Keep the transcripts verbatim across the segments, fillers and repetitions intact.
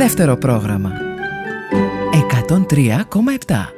Δεύτερο πρόγραμμα εκατόν τρία κόμμα επτά.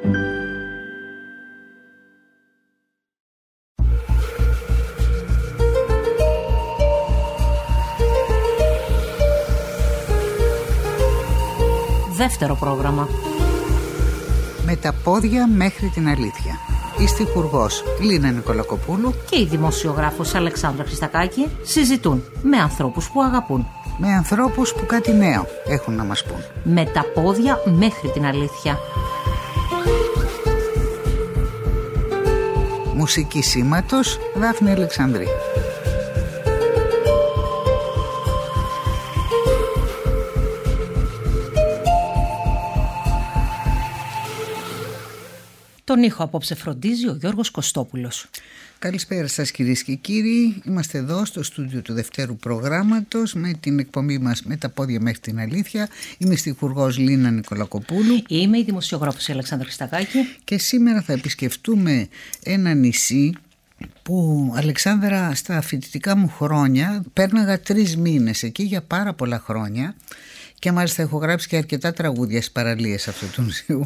Δεύτερο πρόγραμμα. Με τα πόδια μέχρι την αλήθεια. Η στιχουργός Λίνα Νικολακοπούλου και η δημοσιογράφος Αλεξάνδρα Χριστακάκη συζητούν με ανθρώπους που αγαπούν. Με ανθρώπους που κάτι νέο έχουν να μας πούν. Με τα πόδια μέχρι την αλήθεια. Μουσική σήματος Δάφνη Αλεξανδρή. Τον ήχο απόψε φροντίζει ο Γιώργος Κωστόπουλος. Καλησπέρα σας κυρίες και κύριοι. Είμαστε εδώ στο στούντιο του δευτέρου προγράμματος με την εκπομπή μας «Με τα πόδια μέχρι την αλήθεια». Είμαι στιχουργός Λίνα Νικολακοπούλου. Είμαι η δημοσιογράφος Αλεξάνδρα Χριστακάκη. Και σήμερα θα επισκεφτούμε ένα νησί που, Αλεξάνδρα, στα φοιτητικά μου χρόνια πέρναγα τρεις μήνες εκεί για πάρα πολλά χρόνια. Και μάλιστα έχω γράψει και αρκετά τραγούδια στις παραλίες αυτού του νησιού.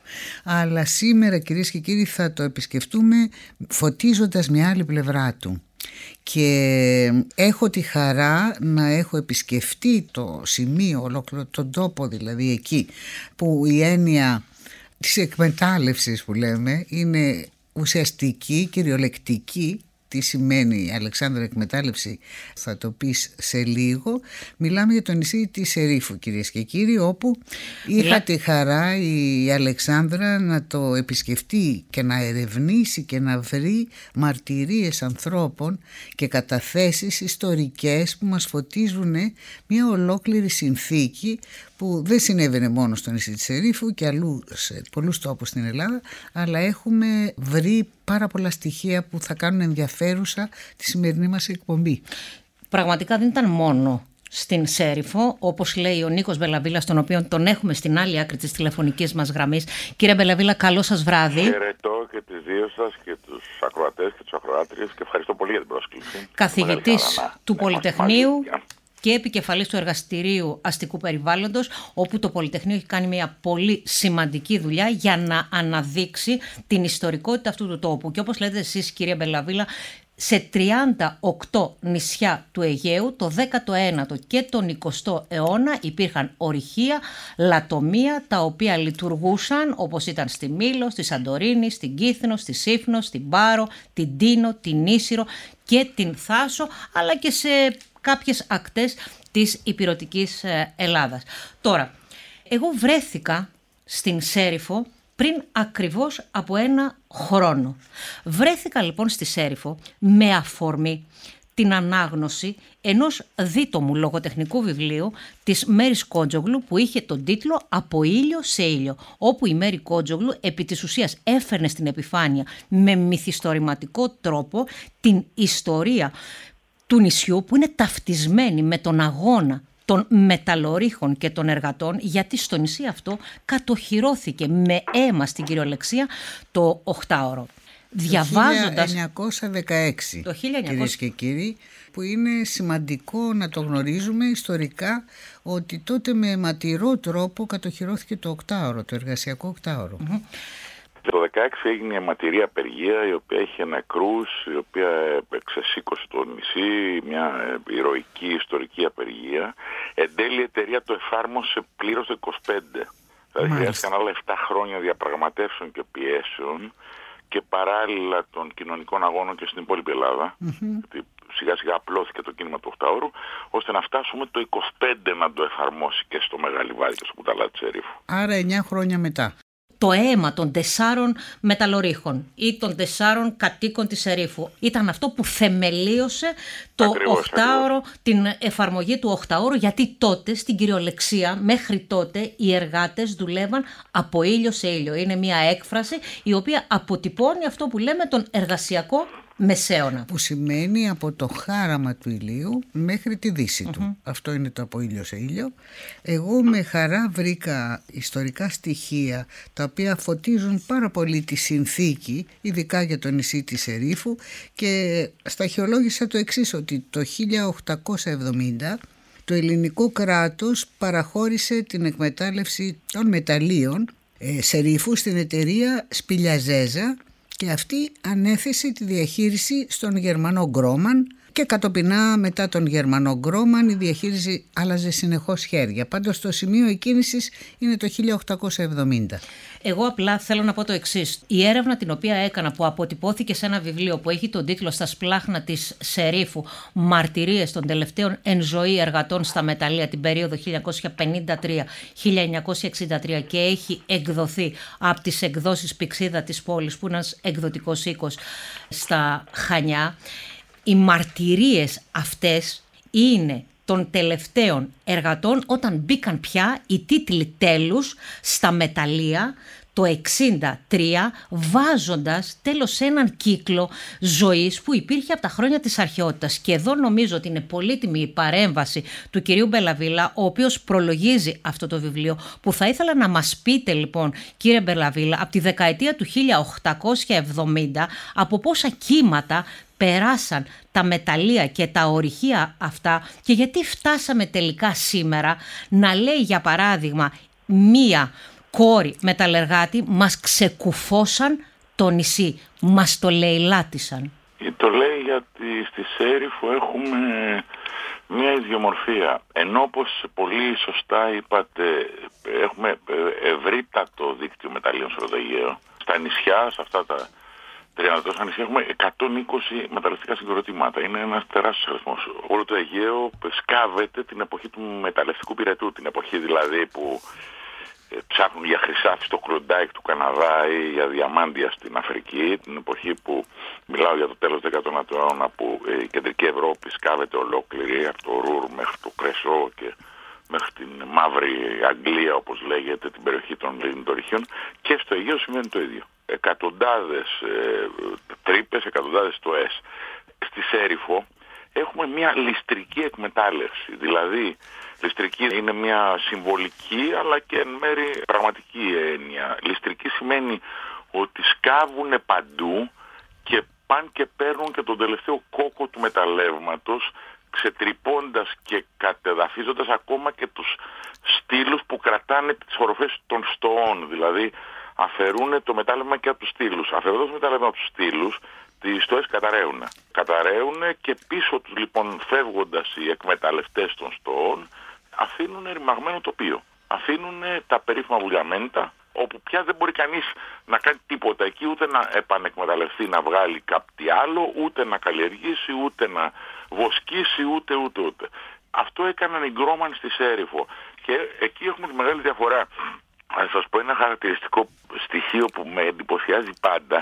Αλλά σήμερα, κυρίες και κύριοι, θα το επισκεφτούμε φωτίζοντας μια άλλη πλευρά του. Και έχω τη χαρά να έχω επισκεφτεί το σημείο, ολόκληρο τον τόπο δηλαδή εκεί, που η έννοια της εκμετάλλευσης που λέμε είναι ουσιαστική, κυριολεκτική. Τι σημαίνει, Αλεξάνδρα, εκμετάλλευση, θα το πεις σε λίγο. Μιλάμε για το νησί της Σερίφου, κυρίες και κύριοι, όπου είχα τη χαρά η Αλεξάνδρα να το επισκεφτεί και να ερευνήσει και να βρει μαρτυρίες ανθρώπων και καταθέσεις ιστορικές που μας φωτίζουν μια ολόκληρη συνθήκη που δεν συνέβαινε μόνο στο νησί της Σερίφου και αλλού σε πολλούς τόπους στην Ελλάδα, αλλά έχουμε βρει πάρα πολλά στοιχεία που θα κάνουν ενδιαφέρουσα τη σημερινή μας εκπομπή. Πραγματικά δεν ήταν μόνο στην Σέριφο, όπως λέει ο Νίκος Μπελαβίλας, τον οποίο τον έχουμε στην άλλη άκρη της τηλεφωνικής μας γραμμής. Κύριε Μπελαβίλα, καλό σας βράδυ. Χαιρετώ και τις δύο σας και τους ακροατές και τους ακροάτριες και ευχαριστώ πολύ για την πρόσκληση. Καθηγητής του Πολυτεχνείου και επικεφαλής του Εργαστηρίου Αστικού Περιβάλλοντος, όπου το Πολυτεχνείο έχει κάνει μια πολύ σημαντική δουλειά για να αναδείξει την ιστορικότητα αυτού του τόπου. Και όπως λέτε εσείς, κυρία Μπελαβίλα, σε τριάντα οκτώ νησιά του Αιγαίου, το δέκατο ένατο και τον εικοστό αιώνα, υπήρχαν ορυχεία, λατομεία, τα οποία λειτουργούσαν όπως ήταν στη Μήλο, στη Σαντορίνη, στην Κύθινο, στη Σύφνο, στην Πάρο, την Τίνο, την Ίσυρο και την Θάσο, αλλά και σε κάποιες ακτές της ηπειρωτικής Ελλάδας. Τώρα, εγώ βρέθηκα στην Σέριφο πριν ακριβώς από ένα χρόνο. Βρέθηκα λοιπόν στη Σέριφο με αφορμή την ανάγνωση ενός δίτομου λογοτεχνικού βιβλίου της Μέρης Κόντζογλου που είχε τον τίτλο «Από ήλιο σε ήλιο», όπου η Μέρη Κόντζογλου επί της ουσίας έφερνε στην επιφάνεια με μυθιστορηματικό τρόπο την ιστορία του νησιού, που είναι ταυτισμένη με τον αγώνα των μεταλλορύχων και των εργατών, γιατί στο νησί αυτό κατοχυρώθηκε με αίμα στην κυριολεξία το οχτάωρο. Διαβάζοντας... Το χίλια εννιακόσια δεκαέξι, το χίλια εννιακόσια... κυρίες και κύριοι, που είναι σημαντικό να το γνωρίζουμε ιστορικά, ότι τότε με αιματηρό τρόπο κατοχυρώθηκε το οκτάωρο, το εργασιακό οκτάωρο. Mm-hmm. Το δεκαέξι έγινε μια αιματηρή απεργία, η οποία είχε νεκρούς, η οποία ξεσήκωσε το νησί, μια ηρωική ιστορική απεργία. Εν τέλει η εταιρεία το εφάρμοσε πλήρως το είκοσι πέντε. Δηλαδή χρειάστηκαν άλλα επτά χρόνια διαπραγματεύσεων και πιέσεων και παράλληλα των κοινωνικών αγώνων και στην υπόλοιπη Ελλάδα. Mm-hmm. Γιατί σιγά σιγά απλώθηκε το κίνημα του οκτάωρου, ώστε να φτάσουμε το είκοσι πέντε να το εφαρμόσει και στο Μεγαλιβάδι και στο Κουταλά της Σερίφου. Άρα εννιά χρόνια μετά. Το αίμα των τεσσάρων μεταλλορύχων ή των τεσσάρων κατοίκων της Σερίφου ήταν αυτό που θεμελίωσε το ακριβώς, οχτάωρο, ακριβώς. την εφαρμογή του οχτάωρου, γιατί τότε στην κυριολεξία μέχρι τότε οι εργάτες δουλεύαν από ήλιο σε ήλιο. Είναι μια έκφραση η οποία αποτυπώνει αυτό που λέμε τον εργασιακό μεσαίωνα. Που σημαίνει από το χάραμα του ηλίου μέχρι τη δύση mm-hmm. του. Αυτό είναι το από ήλιο σε ήλιο. Εγώ με χαρά βρήκα ιστορικά στοιχεία τα οποία φωτίζουν πάρα πολύ τη συνθήκη, ειδικά για το νησί της Σερίφου, και σταχυολόγησα το εξής, ότι το χίλια οκτακόσια εβδομήντα το ελληνικό κράτος παραχώρησε την εκμετάλλευση των μεταλλίων ε, Σερίφου στην εταιρεία Σπηλιαζέζα και αυτή ανέθεσε τη διαχείριση στον Γερμανό Γκρόμαν και κατοπινά μετά τον Γερμανό Γκρόμαν η διαχείριση άλλαζε συνεχώς χέρια. Πάντως το σημείο εκκίνησης είναι το χίλια οκτακόσια εβδομήντα. Εγώ απλά θέλω να πω το εξής. Η έρευνα την οποία έκανα, που αποτυπώθηκε σε ένα βιβλίο που έχει τον τίτλο «Στα σπλάχνα της Σερίφου, μαρτυρίες των τελευταίων εν ζωή εργατών στα μεταλλεία την περίοδο χίλια εννιακόσια πενήντα τρία με χίλια εννιακόσια εξήντα τρία» και έχει εκδοθεί από τις εκδόσεις Πυξίδα της Πόλης, που είναι ένας εκδοτικός οίκος στα Χανιά. Οι μαρτυρίες αυτές είναι των τελευταίων εργατών όταν μπήκαν πια οι τίτλοι τέλους στα μεταλλεία το εξήντα τρία, βάζοντας τέλος σε έναν κύκλο ζωής που υπήρχε από τα χρόνια της αρχαιότητας. Και εδώ νομίζω ότι είναι πολύτιμη η παρέμβαση του κυρίου Μπελαβίλα, ο οποίος προλογίζει αυτό το βιβλίο, που θα ήθελα να μας πείτε λοιπόν, κύριε Μπελαβίλα, από τη δεκαετία του χίλια οκτακόσια εβδομήντα, από πόσα κύματα περάσαν τα μεταλλεία και τα ορυχεία αυτά και γιατί φτάσαμε τελικά σήμερα να λέει, για παράδειγμα, μία κόρη μεταλλεργάτη, μας ξεκουφώσαν το νησί, μας το λαιλάτισαν. Το λέει γιατί στη Σέριφο έχουμε μια ιδιομορφία. Ενώ, όπως πολύ σωστά είπατε, έχουμε ευρύτατο δίκτυο μεταλλείων στο Αιγαίο. Στα νησιά, σε αυτά τα τριάντα τόσα νησιά, έχουμε εκατόν είκοσι μεταλλευτικά συγκροτήματα. Είναι ένας τεράστιος αριθμός. Όλο το Αιγαίο σκάβεται την εποχή του μεταλλευτικού πυρετού, την εποχή δηλαδή που ψάχνουν για χρυσάφι στο Κλοντάικ του Καναδά ή για διαμάντια στην Αφρική, την εποχή που μιλάω για το τέλος του δέκατου αιώνα, που η κεντρική Ευρώπη σκάβεται ολόκληρη από το Ρούρ μέχρι το Κρεσό και μέχρι την Μαύρη Αγγλία, όπως λέγεται, την περιοχή των Λινδορυχιών, και στο Αιγαίο σημαίνει το ίδιο. Εκατοντάδες ε, τρύπες, εκατοντάδες στοές. Στη Σέριφο έχουμε μια ληστρική εκμετάλλευση, δηλαδή ληστρική είναι μια συμβολική αλλά και εν μέρει πραγματική έννοια. Ληστρική σημαίνει ότι σκάβουν παντού και πάνε και παίρνουν και τον τελευταίο κόκο του μεταλλεύματος, ξετρυπώντας και κατεδαφίζοντας ακόμα και τους στήλους που κρατάνε τις οροφές των στοών. Δηλαδή αφαιρούν το μετάλλευμα και από τους στήλους. Αφαιρώντας το μετάλλευμα από τους στήλους, τις στοές καταραίουν. Καταραίουν και πίσω τους λοιπόν, φεύγοντας οι εκμεταλλευτές των στοών, αφήνουν ρημαγμένο τοπίο. Αφήνουν τα περίφημα βουλιαμέντα, όπου πια δεν μπορεί κανείς να κάνει τίποτα εκεί, ούτε να επανεκμεταλλευτεί, να βγάλει κάτι άλλο, ούτε να καλλιεργήσει, ούτε να βοσκήσει, ούτε ούτε ούτε. Αυτό έκαναν οι Γκρόμαν στη Σέριφο. Και εκεί έχουμε τη μεγάλη διαφορά. Θα σας πω ένα χαρακτηριστικό στοιχείο που με εντυπωσιάζει πάντα.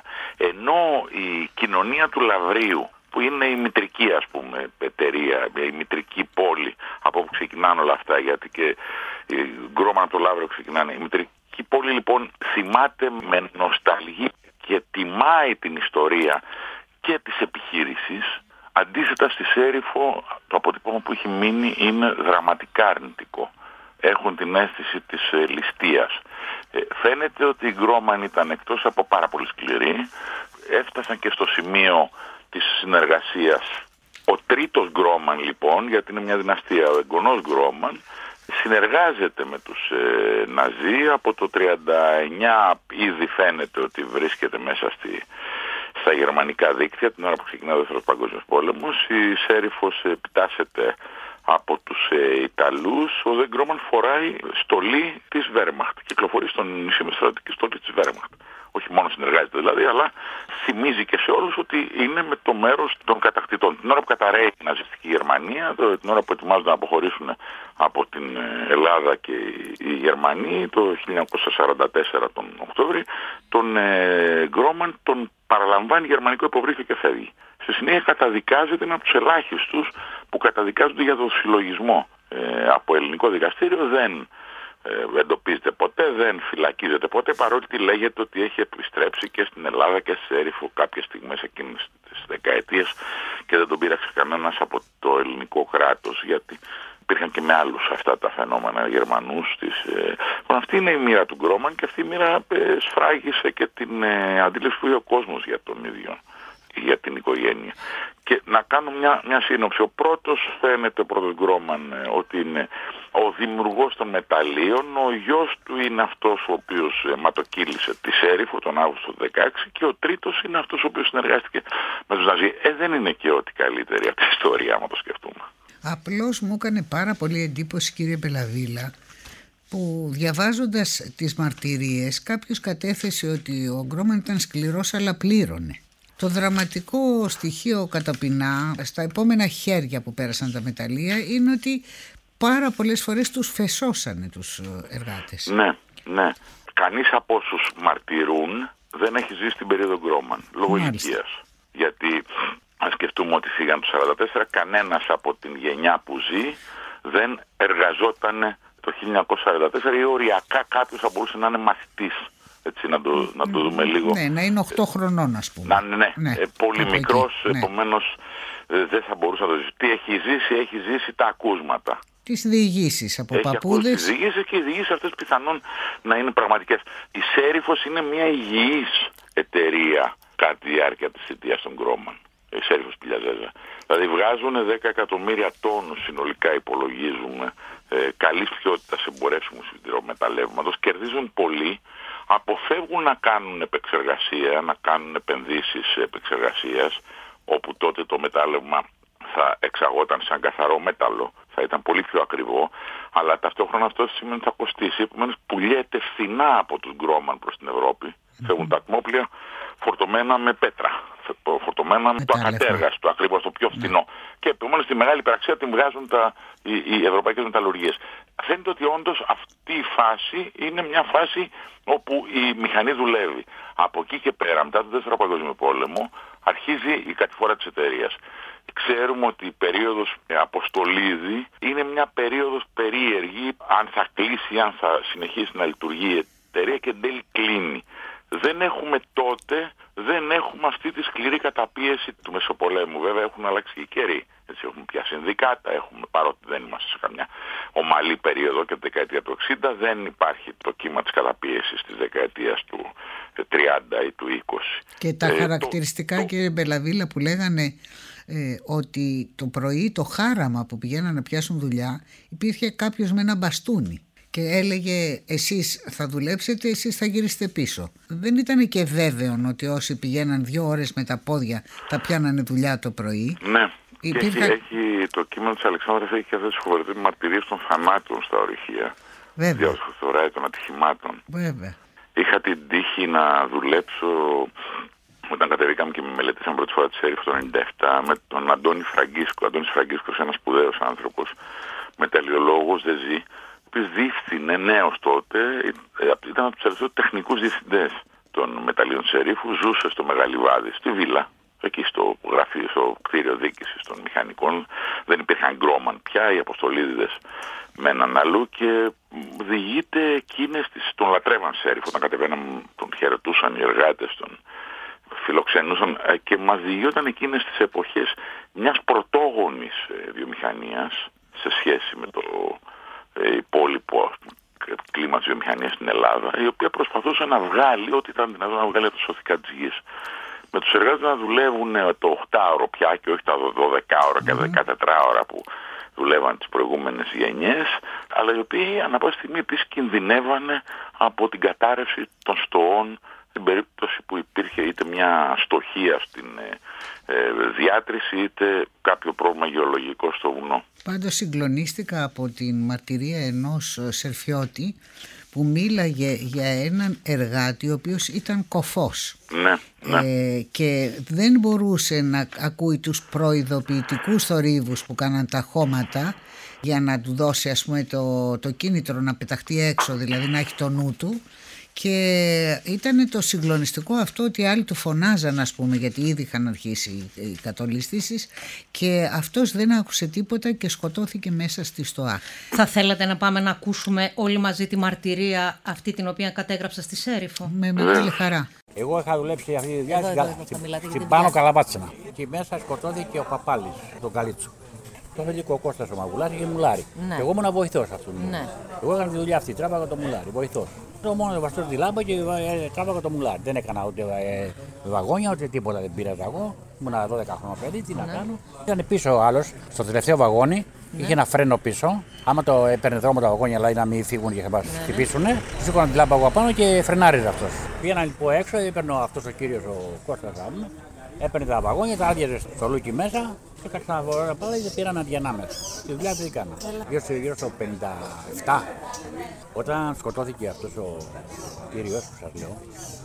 Ενώ η κοινωνία του Λαβρίου, που είναι η μητρική, ας πούμε, εταιρεία, η μητρική πόλη από όπου ξεκινάνε όλα αυτά, γιατί και οι Γκρόμαν από το Λαύριο ξεκινάνε. Η μητρική πόλη λοιπόν θυμάται με νοσταλγία και τιμάει την ιστορία και της επιχείρησης. Αντίθετα στη Σέριφο το αποτύπωμα που έχει μείνει είναι δραματικά αρνητικό. Έχουν την αίσθηση της ε, ληστείας. Ε, φαίνεται ότι οι Γκρόμαν ήταν, εκτός από πάρα πολύ σκληροί, έφτασαν και στο σημείο της συνεργασίας. Ο τρίτος Γκρόμαν λοιπόν, γιατί είναι μια δυναστεία, ο εγγονός Γκρόμαν, συνεργάζεται με τους ε, Ναζί από το τριάντα εννιά, ήδη φαίνεται ότι βρίσκεται μέσα στη, στα γερμανικά δίκτυα την ώρα που ξεκινά ο Δεύτερος Παγκόσμιος Πόλεμος. Η Σέριφος επιτάσσεται από τους ε, Ιταλούς. Ο Δε Γκρόμαν φοράει στολή της Βέρμαχτ, κυκλοφορεί στον νησί με στρατιωτική στολή της Βέρμαχτ. Όχι μόνο συνεργάζεται δηλαδή, αλλά θυμίζει και σε όλους ότι είναι με το μέρος των κατακτητών. Την ώρα που καταραίει η ναζιστική Γερμανία, το, την ώρα που ετοιμάζονται να αποχωρήσουν από την Ελλάδα και οι Γερμανοί, το χίλια εννιακόσια σαράντα τέσσερα τον Οκτώβρη, τον ε, Γκρόμαν τον παραλαμβάνει γερμανικό υποβρύχιο και φεύγει. Στη συνέχεια καταδικάζεται, είναι από τους ελάχιστους που καταδικάζονται για τον συλλογισμό. Ε, από ελληνικό δικαστήριο δεν ε, εντοπίζεται ποτέ, δεν φυλακίζεται ποτέ, παρότι λέγεται ότι έχει επιστρέψει και στην Ελλάδα και στη Σέριφο κάποιες στιγμές εκείνες τις δεκαετίες και δεν τον πείραξε κανένας από το ελληνικό κράτος, γιατί υπήρχαν και με άλλους αυτά τα φαινόμενα Γερμανούς. Της, ε... Αυτή είναι η μοίρα του Γκρόμαν και αυτή η μοίρα ε, σφράγισε και την ε, αντίληψη που είχε ο κόσμος για τον ίδιο. για την οικογένεια. Και να κάνω μια, μια σύνοψη. Ο πρώτος φαίνεται, ο πρώτος Γκρόμαν, ότι είναι ο δημιουργός των μεταλλίων, ο γιος του είναι αυτός ο οποίος αιματοκύλησε τη Σέριφο τον Αύγουστο του δεκαέξι και ο τρίτος είναι αυτός ο οποίος συνεργάστηκε με τους Ναζί. Ε, δεν είναι και ό,τι καλύτερη αυτή η ιστορία, άμα το σκεφτούμε. Απλώς μου έκανε πάρα πολύ εντύπωση, κύριε Μπελαβίλα, που διαβάζοντας τις μαρτυρίες κάποιος κατέθεσε ότι ο Γκρόμαν ήταν σκληρός αλλά πλήρωνε. Το δραματικό στοιχείο καταπεινά στα επόμενα χέρια που πέρασαν τα μεταλλεία είναι ότι πάρα πολλές φορές τους φεσώσανε τους εργάτες. Ναι, ναι. Κανείς από όσους μαρτυρούν δεν έχει ζήσει την περίοδο Γκρόμαν, λόγω ηλικίας. Γιατί αν σκεφτούμε ότι φύγαν το σαράντα τέσσερα, κανένας από την γενιά που ζει δεν εργαζόταν το χίλια εννιακόσια σαράντα τέσσερα ή οριακά κάποιος θα μπορούσε να είναι μαθητής. Έτσι, να το, να το δούμε λίγο. Ναι, να είναι οκτώ χρονών, ας πούμε. Να, ναι, ναι. Ε, πολύ μικρός, εκεί, επομένως ε, δεν θα μπορούσε να το ζήσει. Τι έχει ζήσει, έχει ζήσει τα ακούσματα. Τις διηγήσεις από έχει παππούδες. Τις διηγήσεις και οι διηγήσεις αυτές πιθανόν να είναι πραγματικές. Η Σέριφος είναι μια υγιής εταιρεία κατά τη διάρκεια της θητείας των Γκρόμαν. Η Σέριφος Πηλιαζέζα. Δηλαδή βγάζουν δέκα εκατομμύρια τόνους συνολικά, υπολογίζουμε, ε, καλής ποιότητας εμπορεύσιμου σιδηρομεταλλεύματος, κερδίζουν πολύ, αποφεύγουν να κάνουν επεξεργασία, να κάνουν επενδύσεις επεξεργασίας, όπου τότε το μετάλλευμα θα εξαγόταν σαν καθαρό μέταλλο, θα ήταν πολύ πιο ακριβό, αλλά ταυτόχρονα αυτό σημαίνει ότι θα κοστίσει, επομένως πουλιέται φθηνά από τους Γκρόμαν προς την Ευρώπη, mm-hmm. φεύγουν τα ατμόπλια φορτωμένα με πέτρα, φορτωμένα με το ακατέργαστο, ακριβώς το πιο φθηνό. Mm. Και επομένως τη μεγάλη υπεραξία την βγάζουν τα, οι, οι ευρωπαϊκές μεταλλουργίες. Φαίνεται ότι όντως αυτή η φάση είναι μια φάση όπου η μηχανή δουλεύει. Από εκεί και πέρα, μετά τον Δεύτερο Παγκόσμιο Πόλεμο, αρχίζει η κατηφόρα της εταιρείας. Ξέρουμε ότι η περίοδος Αποστολίδη είναι μια περίοδος περίεργη, αν θα κλείσει, αν θα συνεχίσει να λειτουργεί η εταιρεία, και εν τέλει κλείνει. Δεν έχουμε τότε, δεν έχουμε αυτή τη σκληρή καταπίεση του Μεσοπολέμου. Βέβαια έχουν αλλάξει και οι καιροί. Έτσι, έχουμε πια συνδικάτα, έχουμε, παρότι δεν είμαστε σε καμιά ομαλή περίοδο και τη δεκαετία του εξήντα, δεν υπάρχει το κύμα της καταπίεσης της δεκαετίας του τριάντα ή του είκοσι. Και τα ε, χαρακτηριστικά, το, κύριε Μπελαβίλα, που λέγανε ε, ότι το πρωί το χάραμα που πηγαίναν να πιάσουν δουλειά, υπήρχε κάποιος με ένα μπαστούνι και έλεγε εσείς θα δουλέψετε, εσείς θα γυρίσετε πίσω. Δεν ήταν και βέβαιο ότι όσοι πηγαίναν δύο ώρες με τα πόδια θα πιάνανε δουλειά το πρωί. Ναι. Υπήρχε... Έχει, έχει, το κείμενο της Αλεξάνδρας έχει και αυτές τις φοβερές μαρτυρίες των θανάτων στα ορυχεία. Βέβαια. Διασφαλτοράει των ατυχημάτων. Βέβαια. Είχα την τύχη να δουλέψω όταν κατεβήκαμε και με μελέτησαμε πρώτη φορά τη Σέριφο το ενενήντα επτά με τον Αντώνη Φραγκίσκο. Αντώνης Φραγκίσκος, ένας σπουδαίος άνθρωπος, μεταλλιολόγος, δεν ζει, ο οποίος διεύθυνε νέος τότε, ήταν από τους τελευταίους τεχνικούς διευθυντές των μεταλλίων Σέριφου, ζούσε στο Μεγαλιβάδι, στη Βίλα, εκεί στο γραφείο, στο κτίριο διοίκησης των μηχανικών. Δεν υπήρχαν Γκρόμαν πια, οι Αποστολίδηδες μέναν αλλού και διηγείται εκείνες τις, τον λατρεύαν Σέριφο, όταν κατεβαίναν, τον χαιρετούσαν οι εργάτες, τον φιλοξενούσαν και μας διηγόταν εκείνες τις εποχές μιας πρωτόγονης βιομηχανίας σε σχέση με το ε, υπόλοιπο κλίμα της βιομηχανίας στην Ελλάδα, η οποία προσπαθούσε να βγάλει ό,τι ήταν δυνατόν να βγάλει από τα σωθικά της γης. Με τους εργάτες να δουλεύουν το οκτάωρο πια και όχι τα δώδεκα ώρα και τα δεκατέσσερα ώρα που δουλεύαν τις προηγούμενες γενιές, αλλά οι οποίοι ανά πάσα στιγμή επίσης κινδυνεύανε από την κατάρρευση των στοών στην περίπτωση που υπήρχε είτε μια στοχεία στην ε, ε, διάτρηση είτε κάποιο πρόβλημα γεωλογικό στο βουνό. Πάντως συγκλονίστηκα από την μαρτυρία ενός Σερφιώτη που μίλαγε για έναν εργάτη ο οποίος ήταν κωφός. Ναι, ναι. Ε, και δεν μπορούσε να ακούει τους προειδοποιητικούς θορύβους που κάναν τα χώματα για να του δώσει, ας πούμε, το, το κίνητρο να πεταχτεί έξω, δηλαδή να έχει το νου του. Και ήταν το συγκλονιστικό αυτό ότι άλλοι του φωνάζαν, ας πούμε, γιατί ήδη είχαν αρχίσει οι κατολιστήσεις, και αυτός δεν άκουσε τίποτα και σκοτώθηκε μέσα στη στοά. Θα θέλατε να πάμε να ακούσουμε όλοι μαζί τη μαρτυρία αυτή την οποία κατέγραψα στη Σέριφο? Με μεγάλη χαρά. Εγώ είχα δουλέψει αυτή τη δουλειά στην Πάνω Καλαβάτσινα. Εκεί μέσα σκοτώθηκε ο Παπάλης, τον Καλίτσο. Το αφεντικό ο Κώστας ο Μαγουλάς είχε μουλάρι. Ναι. Εγώ ήμουν βοηθός αυτού. Ναι. Εγώ έκανα τη δουλειά αυτή, τράβαγα το μουλάρι, βοηθός. Το μόνο βαστό στη λάμπα και τράβαγα το μουλάρι. Δεν έκανα ούτε ε, βαγόνια ούτε τίποτα. Δεν πήρα εγώ. Ήμουν δώδεκα χρονών παιδί, τι να ναι. κάνω. Ήταν πίσω ο άλλος, στο τελευταίο βαγόνι. Ναι. Είχε ένα φρένο πίσω. Άμα το έπαιρνε δρόμο τα βαγόνια, δηλαδή να μην φύγουν και να μας ναι. χτυπήσουνε, του έκανα τη λάμπα από πάνω και φρενάριζε αυτός. Πήγαινα λοιπόν έξω, έπαιρνε αυτός ο κύριος ο Κώστας μου. Έπαιρνε τα βαγόνια, τα άδειαζε στο λούκι μέσα και κάτι να βορρά πάλι και πήραμε αντιανάμεσα. Τη δουλειά δεν έκανα. Γύρω στο πενήντα επτά, όταν σκοτώθηκε αυτός ο κύριος που σας λέω,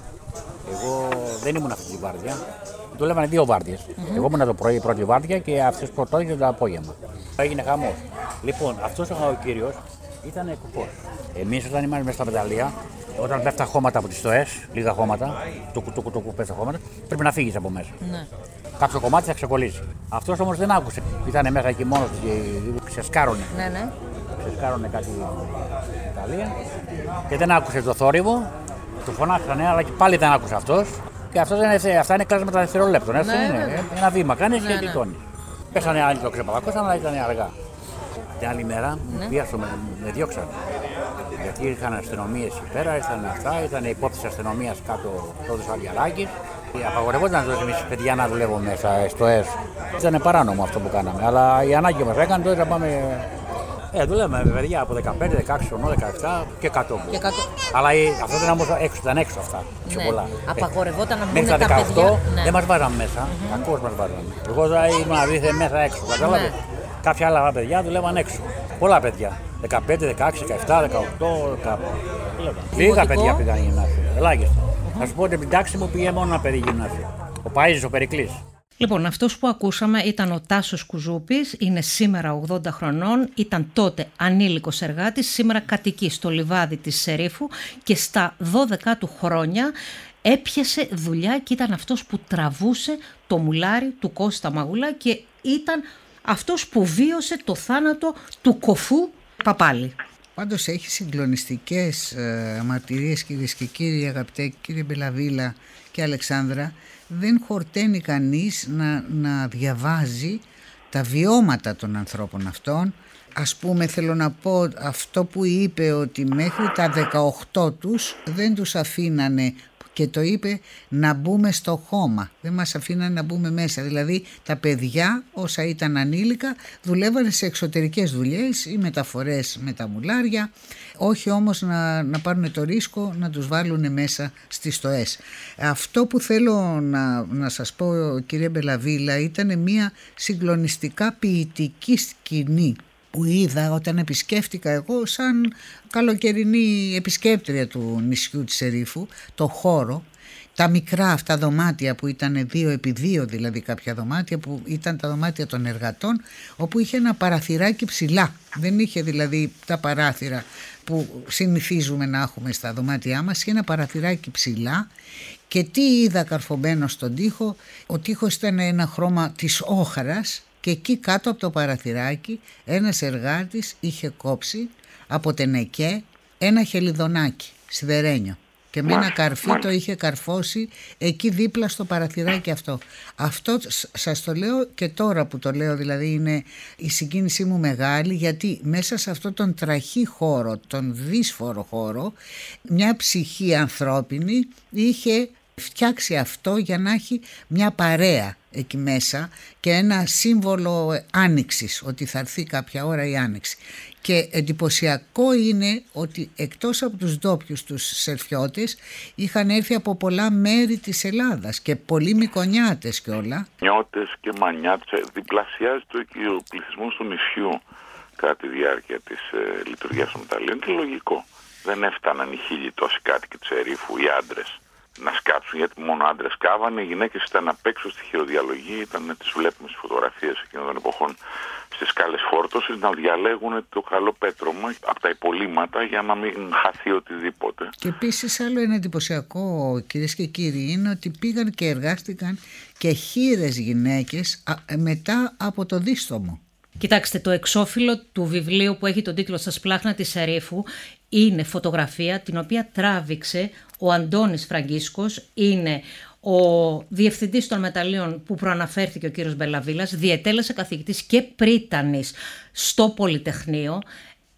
εγώ δεν ήμουν αυτή τη βάρδια. Δούλευαν δύο βάρδιες. Mm-hmm. Εγώ ήμουν το πρωί η πρώτη βάρδια και αυτός σκοτώθηκε το απόγευμα. Έγινε χαμός. Λοιπόν, αυτός ο κύριος ήταν κουπός. Εμείς όταν ήμασταν μέσα στα πεταλεία, όταν πέφτουν χώματα από τις στοές, λίγα χώματα, το κουτού κουτού πέφτουν χώματα, πρέπει να φύγεις από μέσα. Ναι. Κάποιο κομμάτι θα ξεκολλήσει. Αυτός όμως δεν άκουσε. Ήταν μέσα εκεί μόνος του και ξεσκάρωνε. Ναι, ναι. Ξεσκάρωνε κάτι στην Ιταλία και δεν άκουσε το θόρυβο. Του φωνάξανε, αλλά και πάλι δεν άκουσε αυτός. Και αυτός είναι, αυτά είναι κλάσματα δευτερολέπτων. Ναι, ναι, ναι. Ένα βήμα κάνεις ναι, και γλιτώνεις. Ναι. Πέσανε άλλοι το ξεπαλακώσαν, αλλά ήταν αργά. Την άλλη μέρα ναι. πήγα με, με διώξαν. Γιατί είχαν αστυνομίες εκεί πέρα, ήρθαν αυτά, ήταν υπόψη αστυνομίας κάτω τότε στο Αγγελάκη. Απαγορευόταν τότε εμείς παιδιά να δουλεύουμε μέσα στο ΕΣ. Ήταν παράνομο αυτό που κάναμε, αλλά η ανάγκη μας έκανε τότε να πάμε. Ε, δουλεύαμε με παιδιά από δεκαπέντε, δεκαέξι χρονών, δεκαεπτά και κάτω. Και κάτω. Αλλά αυτό ήταν όμως έξω, ήταν έξω αυτά. Ναι. Πολλά. Απαγορευόταν να μπουν τα παιδιά. Ναι. Δεν μας βάζαμε μέσα, mm-hmm. Κακώς μας βάζαμε. Εγώ ήμουν δίθεν μέσα έξω, κατάλαβε. Ναι. Κάποια άλλα παιδιά δουλεύαν έξω. Πολλά παιδιά. δεκαπέντε, δεκαέξι, δεκαεπτά, δεκαοκτώ, κάπου. Λίγα παιδιά πήγαν γυμνάσιο. Ελάχιστα. Να σου πω ότι την τάξη μου πήγε μόνο ένα παιδί γυμνάσιο. Ο Παΐζης, ο Περικλής. Λοιπόν, αυτός που ακούσαμε ήταν ο Τάσος Κουζούπης, είναι σήμερα ογδόντα χρονών, ήταν τότε ανήλικος εργάτης, σήμερα κατοικεί στο λιβάδι της Σερίφου και στα δώδεκα του χρόνια έπιασε δουλειά και ήταν αυτός που τραβούσε το μουλάρι του Κώστα Μαγούλα και ήταν αυτός που βίωσε το θάνατο του κοφού Παπάλη. Πάντως έχει συγκλονιστικές ε, μαρτυρίες, κυρίες και κύριοι, αγαπητέ κύριε Μπελαβίλα και Αλεξάνδρα. Δεν χορταίνει κανείς να, να διαβάζει τα βιώματα των ανθρώπων αυτών. Ας πούμε, θέλω να πω αυτό που είπε, ότι μέχρι τα δεκαοκτώ τους δεν τους αφήνανε, και το είπε, να μπούμε στο χώμα. Δεν μας αφήνανε να μπούμε μέσα. Δηλαδή τα παιδιά όσα ήταν ανήλικα δουλεύανε σε εξωτερικές δουλειές ή μεταφορές με τα μουλάρια, όχι όμως να, να πάρουν το ρίσκο να τους βάλουν μέσα στις στοές. Αυτό που θέλω να, να σας πω, κύριε Μπελαβίλα, ήταν μια συγκλονιστικά ποιητική σκηνή που είδα όταν επισκέφτηκα εγώ σαν καλοκαιρινή επισκέπτρια του νησιού της Σερίφου, το χώρο, τα μικρά αυτά δωμάτια που ήταν δύο επί δύο, δηλαδή κάποια δωμάτια που ήταν τα δωμάτια των εργατών, όπου είχε ένα παραθυράκι ψηλά, δεν είχε δηλαδή τα παράθυρα που συνηθίζουμε να έχουμε στα δωμάτια μας, είχε ένα παραθυράκι ψηλά. Και τι είδα καρφωμένο στον τοίχο? Ο τοίχος ήταν ένα χρώμα της όχρας και εκεί κάτω από το παραθυράκι ένας εργάτης είχε κόψει από τενεκέ ένα χελιδονάκι σιδερένιο και με ένα καρφί το είχε καρφώσει εκεί δίπλα στο παραθυράκι αυτό. Αυτό σας το λέω και τώρα που το λέω, δηλαδή είναι η συγκίνησή μου μεγάλη, γιατί μέσα σε αυτόν τον τραχή χώρο, τον δύσφορο χώρο, μια ψυχή ανθρώπινη είχε φτιάξει αυτό για να έχει μια παρέα εκεί μέσα και ένα σύμβολο άνοιξης, ότι θα έρθει κάποια ώρα η άνοιξη. Και εντυπωσιακό είναι ότι εκτός από τους ντόπιους τους σερφιώτες είχαν έρθει από πολλά μέρη της Ελλάδας και πολλοί Μικονιάτες και όλα. Νιώτες και Μανιάτες, διπλασιάζει το ο πληθυσμός του νησιού κατά τη διάρκεια της ε, λειτουργίας των μεταλλίων και λογικό. Δεν έφταναν οι χίλιοι τόσοι κάτοικοι της Ερήφου, οι άντρες, να σκάψουν, γιατί μόνο άντρες κάβανε, οι γυναίκες ήταν απ' έξω στη χειροδιαλογή, ήταν, τις βλέπουμε στις φωτογραφίες εκείνων των εποχών στις σκάλες φόρτωσης, να διαλέγουν το καλό πέτρωμα από τα υπολείμματα για να μην χαθεί οτιδήποτε. Και επίσης άλλο ένα εντυπωσιακό, κυρίες και κύριοι, είναι ότι πήγαν και εργάστηκαν και χήρες γυναίκες μετά από το δίστομο. Κοιτάξτε, το εξώφυλλο του βιβλίου που έχει τον τίτλο «Στα σπλάχνα της Σερίφου» είναι φωτογραφία την οποία τράβηξε ο Αντώνης Φραγκίσκος, είναι ο διευθυντής των μεταλλίων που προαναφέρθηκε ο κύριος Μπελαβίλας, διετέλεσε καθηγητής και πρίτανης στο Πολυτεχνείο.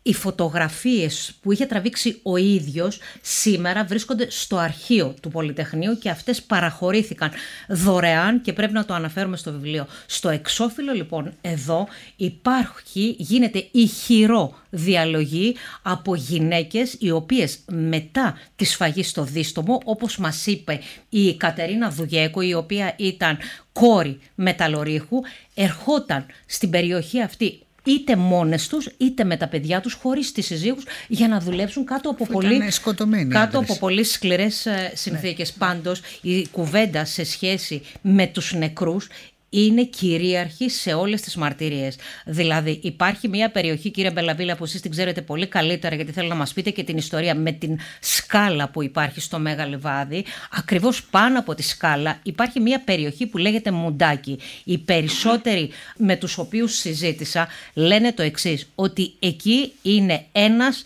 Οι φωτογραφίες που είχε τραβήξει ο ίδιος σήμερα βρίσκονται στο αρχείο του Πολυτεχνείου και αυτές παραχωρήθηκαν δωρεάν και πρέπει να το αναφέρουμε στο βιβλίο. Στο εξώφυλλο λοιπόν εδώ υπάρχει, γίνεται ηχηρό διαλογή από γυναίκες οι οποίες μετά τη σφαγή στο Δίστομο, όπως μας είπε η Κατερίνα Δουγέκο, η οποία ήταν κόρη μεταλλορύχου, ερχόταν στην περιοχή αυτή είτε μόνες τους είτε με τα παιδιά τους, χωρίς τις συζύγους, για να δουλέψουν κάτω από, πολύ, κάτω από πολύ σκληρές συνθήκες. Ναι. Πάντως η κουβέντα σε σχέση με τους νεκρούς είναι κυρίαρχη σε όλες τις μαρτυρίες. Δηλαδή υπάρχει μια περιοχή, κύριε Μπελαβίλα, που εσείς την ξέρετε πολύ καλύτερα, γιατί θέλω να μας πείτε και την ιστορία, με την σκάλα που υπάρχει στο Μέγα Λιβάδι. Ακριβώς πάνω από τη σκάλα υπάρχει μια περιοχή που λέγεται Μουντάκι. Οι περισσότεροι με τους οποίους συζήτησα λένε το εξής, ότι εκεί είναι ένας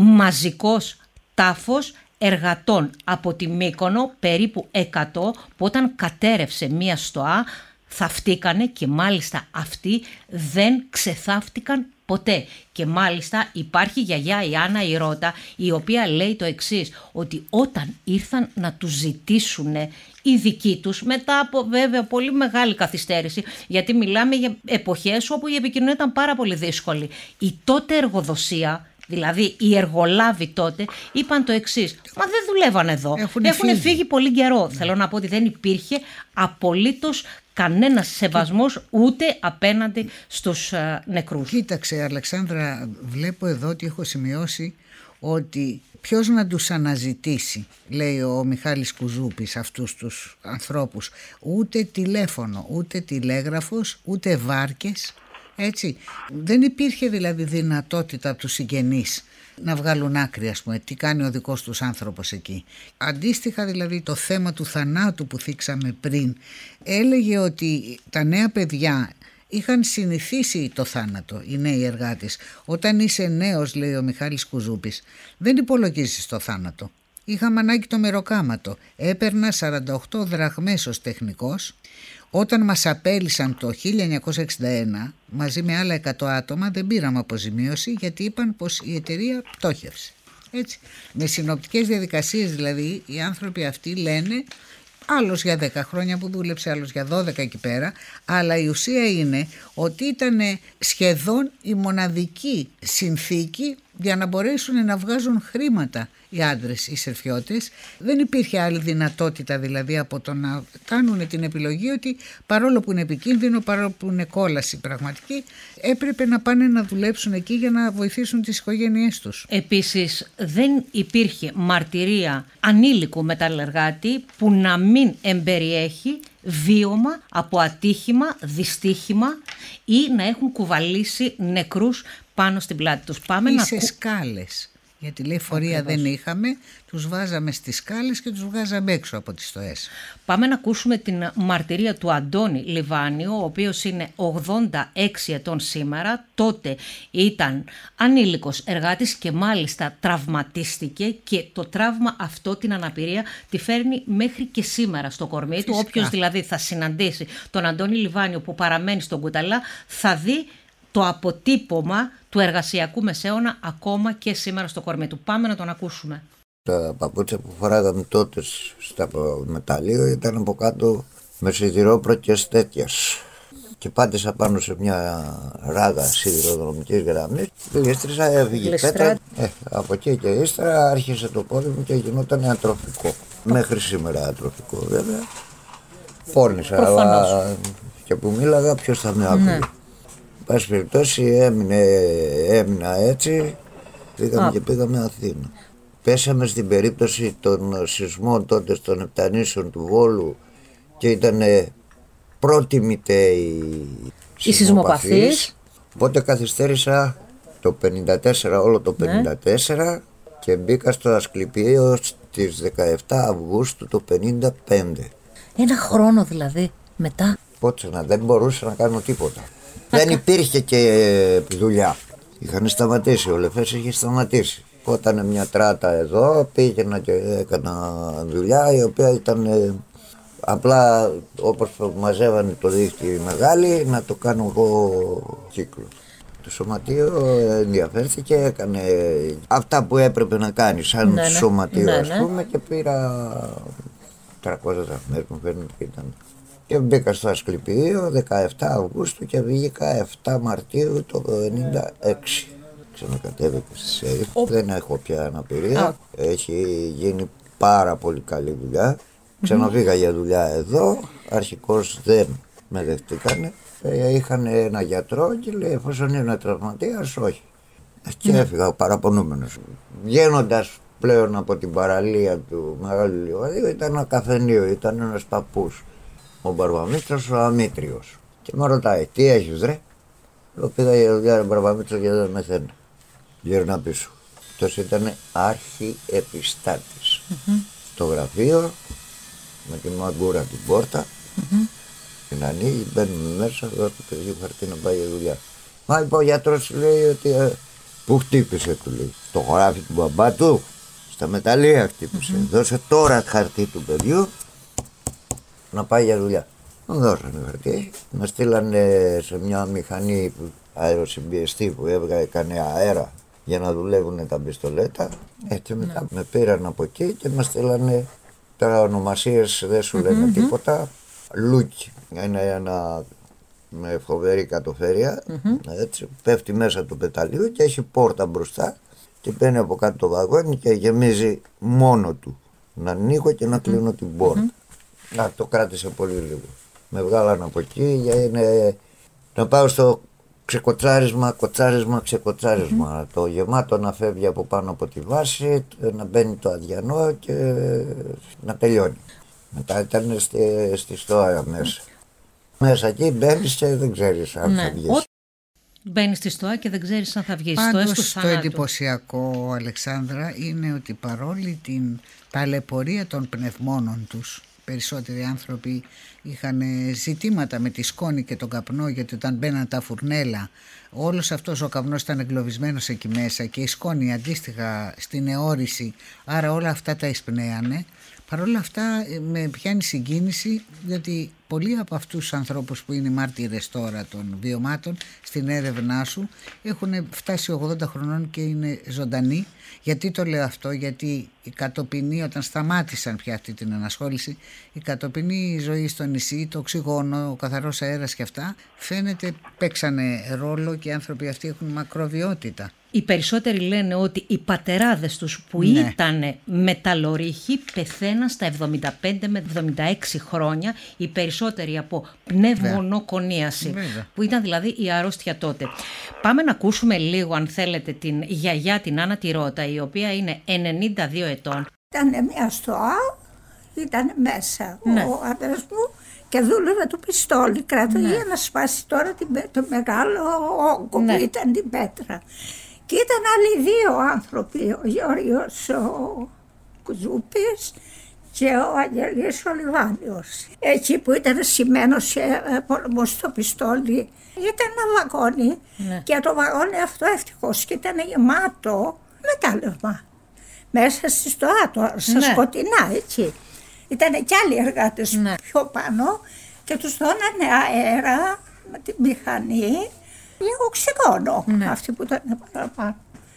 μαζικός τάφος εργατών από τη Μύκονο, περίπου εκατό, που όταν κατέρευσε μια στοά θαυτήκανε και μάλιστα αυτοί δεν ξεθάφτηκαν ποτέ. Και μάλιστα υπάρχει η γιαγιά η Άννα η Ρώτα, η οποία λέει το εξής, ότι όταν ήρθαν να τους ζητήσουν οι δικοί τους, μετά από βέβαια πολύ μεγάλη καθυστέρηση, γιατί μιλάμε για εποχές όπου η επικοινωνία ήταν πάρα πολύ δύσκολη, η τότε εργοδοσία, δηλαδή οι εργολάβοι τότε, είπαν το εξής, μα δεν δουλεύαν εδώ, έχουν, έχουν φύγει. φύγει πολύ καιρό. Mm. Θέλω να πω ότι δεν υπήρχε απολύτως κανένας σεβασμός ούτε απέναντι στους uh, νεκρούς. Κοίταξε Αλεξάνδρα, βλέπω εδώ ότι έχω σημειώσει ότι ποιος να τους αναζητήσει, λέει ο Μιχάλης Κουζούπης, αυτούς τους ανθρώπους. Ούτε τηλέφωνο, ούτε τηλέγραφος, ούτε βάρκες. Έτσι. Δεν υπήρχε δηλαδή δυνατότητα από τους συγγενείς να βγάλουν άκρη, ας πούμε, τι κάνει ο δικός τους άνθρωπος εκεί. Αντίστοιχα δηλαδή το θέμα του θανάτου που θίξαμε πριν, έλεγε ότι τα νέα παιδιά είχαν συνηθίσει το θάνατο, οι νέοι εργάτες. Όταν είσαι νέος, λέει ο Μιχάλης Κουζούπης, δεν υπολογίζεις το θάνατο. Είχαμε ανάγκη το μεροκάματο. Έπαιρνα σαράντα οκτώ δραχμές ως τεχνικός. Όταν μας απέλυσαν το χίλια εννιακόσια εξήντα ένα, μαζί με άλλα εκατό άτομα, δεν πήραμε αποζημίωση, γιατί είπαν πως η εταιρεία πτώχευσε. Έτσι. Με συνοπτικές διαδικασίες δηλαδή, οι άνθρωποι αυτοί λένε, άλλος για δέκα χρόνια που δούλεψε, άλλος για δώδεκα εκεί πέρα, αλλά η ουσία είναι ότι ήταν σχεδόν η μοναδική συνθήκη για να μπορέσουν να βγάζουν χρήματα οι άντρες, οι σερφιώτες. Δεν υπήρχε άλλη δυνατότητα δηλαδή από το να κάνουν την επιλογή ότι παρόλο που είναι επικίνδυνο, παρόλο που είναι κόλαση πραγματική, έπρεπε να πάνε να δουλέψουν εκεί για να βοηθήσουν τις οικογένειές τους. Επίσης δεν υπήρχε μαρτυρία ανήλικου μεταλλεργάτη που να μην εμπεριέχει βίωμα από ατύχημα, δυστύχημα ή να έχουν κουβαλήσει νεκρούς πάνω στην πλάτη τους. Πάμε ή να σε κου... σκάλες. Γιατί λέει φορεία Ακριβώς. δεν είχαμε, τους βάζαμε στις σκάλες και τους βγάζαμε έξω από τις στοές. Πάμε να ακούσουμε την μαρτυρία του Αντώνη Λιβάνιου, ο οποίος είναι ογδόντα έξι ετών σήμερα. Τότε ήταν ανήλικος εργάτης και μάλιστα τραυματίστηκε και το τραύμα αυτό, την αναπηρία, τη φέρνει μέχρι και σήμερα στο κορμί Φυσικά. του. Όποιος δηλαδή θα συναντήσει τον Αντώνη Λιβάνιο που παραμένει στον Κουταλά θα δει το αποτύπωμα του εργασιακού μεσαίωνα ακόμα και σήμερα στο κορμί του. Πάμε να τον ακούσουμε. Τα παπούτσια που φοράγαμε τότε στα μεταλλείο ήταν από κάτω με σιδηρόπροκες τέτοιας. Και πάτησα πάνω σε μια ράγα σιδηροδρομικής γραμμής. Γλίστρισα, έφυγε πέτρα. Ε, από εκεί και ύστερα άρχισε το πόδι μου και γινόταν ατροφικό. Μέχρι σήμερα ατροφικό βέβαια. Πόνησα, αλλά και που μίλαγα ποιος θα με άκουγε. Ναι. Πάση περιπτώσει έμεινε, έμεινα έτσι, πήγαμε Α. και πήγαμε Αθήνα. Πέσαμε στην περίπτωση των σεισμών τότε των Επτανήσεων του Βόλου και ήταν πρώτη μητέοι οι σεισμοπαθείς. Οπότε καθυστέρησα το πενήντα τέσσερα, όλο το πενήντα τέσσερα ναι. και μπήκα στο Ασκληπιείο στις δεκαεπτά Αυγούστου το πενήντα πέντε. Ένα χρόνο δηλαδή μετά. Πότε να, δεν μπορούσα να κάνω τίποτα. Δεν υπήρχε και δουλειά. Είχαν σταματήσει, ο Λεφές είχε σταματήσει. Όταν μια τράτα εδώ πήγαινα και έκανα δουλειά η οποία ήταν ε, απλά όπως μαζεύανε το δίχτυ μεγάλη να το κάνω εγώ κύκλο. Το σωματείο ενδιαφέρθηκε, έκανε αυτά που έπρεπε να κάνει σαν ναι, ναι. σωματείο, ναι, ναι. ας πούμε, και πήρα τριακόσιες δραχμές μου φαίνεται και ήταν. Και μπήκα στο Ασκληπείο δεκαεφτά Αυγούστου και βγήκα επτά Μαρτίου το ενενήντα έξι. Ξανακατέβηκα στη ΣΕΙΦ, oh. δεν έχω πια αναπηρία, oh. έχει γίνει πάρα πολύ καλή δουλειά. Ξαναβγήκα για δουλειά εδώ, αρχικώς δεν με δεχτήκανε. Είχαν ένα γιατρό και λέει εφόσον είναι τραυματίας όχι. Και mm. έφυγα παραπονούμενος. Βγαίνοντας πλέον από την παραλία του Μεγάλου Λιβαδίου ήταν ένα καφενείο, ήταν ένας παππούς. Ο Μπαρβαμίστρος, ο Αμήτριος. Και με ρωτάει, τι έχεις ρε? Λέω πήγα για δουλειά ρε Μπαρβαμίστρος γιατί δεν μεθαίνω. Γύρνα πίσω. Αυτός ήταν αρχιεπιστάτης. Mm-hmm. Στο γραφείο, με τη μαγκούρα την πόρτα, mm-hmm. την ανοίγει, μπαίνουμε μέσα, εδώ το παιδί χαρτί να πάει για δουλειά. Μα είπε ο γιατρός λέει ότι, ε, πού χτύπησε του λέει, το χωράφι του μπαμπά του, στα μεταλλεία χτύπησε. Mm-hmm. Δώσε τώρα χαρτί του παιδιού, να πάει για δουλειά. Μου δώσανε χαρτί, με στείλανε σε μια μηχανή αεροσυμπιεστή που έβγαλε κανένα αέρα για να δουλεύουν τα πιστολέτα. Έτσι μετά ναι. με πήραν από εκεί και με στείλανε, τώρα ονομασίες δεν σου λένε mm-hmm. τίποτα, Λούκι. Είναι ένα με φοβερή κατοφέρεια, mm-hmm. έτσι, πέφτει μέσα του πεταλίου και έχει πόρτα μπροστά και παίρνει από κάτω το βαγόνι και γεμίζει μόνο του. Να ανοίγω και να κλείνω mm-hmm. την πόρτα. Mm-hmm. Να, το κράτησε πολύ λίγο. Με βγάλαν από εκεί για είναι, να πάω στο ξεκοτσάρισμα, κοτσάρισμα, ξεκοτσάρισμα. Mm-hmm. Το γεμάτο να φεύγει από πάνω από τη βάση, να μπαίνει το αδιανό και να τελειώνει. Μετά ήταν στη, στη στόα μέσα. Mm. Μέσα εκεί μπαίνεις και δεν ξέρεις αν ναι. θα βγεις. Μπαίνεις στη στόα και δεν ξέρεις αν θα βγεις. Πάντως το εντυπωσιακό, Αλεξάνδρα, είναι ότι παρόλη την ταλαιπωρία των πνευμόνων τους, περισσότεροι άνθρωποι είχαν ζητήματα με τη σκόνη και τον καπνό, γιατί όταν μπαίναν τα φουρνέλα όλος αυτός ο καπνός ήταν εγκλωβισμένος εκεί μέσα και η σκόνη αντίστοιχα στην αιώρηση, άρα όλα αυτά τα εισπνέανε. Παρ' όλα αυτά με πιάνει συγκίνηση, διότι πολλοί από αυτούς τους ανθρώπους που είναι μάρτυρες τώρα των βιωμάτων στην έρευνά σου έχουν φτάσει ογδόντα χρονών και είναι ζωντανοί. Γιατί το λέω αυτό? Γιατί η κατοπινή, όταν σταμάτησαν πια αυτή την ενασχόληση, η κατοπινή ζωή στο νησί, το οξυγόνο, ο καθαρός αέρας και αυτά, φαίνεται παίξανε ρόλο και οι άνθρωποι αυτοί έχουν μακροβιότητα. Οι περισσότεροι λένε ότι οι πατεράδες τους που ναι. ήταν μεταλλορύχοι πεθαίναν στα εβδομήντα πέντε με εβδομήντα έξι χρόνια, οι περισσότεροι από πνευμονοκονίαση, Βέβαια. που ήταν δηλαδή η αρρώστια τότε. Πάμε να ακούσουμε λίγο, αν θέλετε, την γιαγιά την Άννα τη Ρώτα, η οποία είναι ενενήντα δύο ετών. Ήταν μια στοά, ήταν μέσα ναι. ο άντρας μου και δούλευε το πιστόλι, κράταγε ναι. για να σπάσει τώρα την, το μεγάλο όγκο ναι. που ήταν την πέτρα. Και ήταν άλλοι δύο άνθρωποι, ο Γιώργος ο Κουζούπης και ο Αγγελής ο Λιβάνιος. Εκεί που ήταν σημαίνος σε πόλεμο στο πιστόλι, ήταν ένα βαγόνι ναι. και το βαγόνι αυτό ευτυχώς και ήταν γεμάτο μετάλλευμα. Μέσα στη στοά τώρα, στα ναι. σκοτεινά έτσι. Ήταν κι άλλοι εργάτες ναι. πιο πάνω και τους δώνανε αέρα με τη μηχανή. Λίγο οξυγόνο, ναι. αυτοί που ήταν παραπάνω.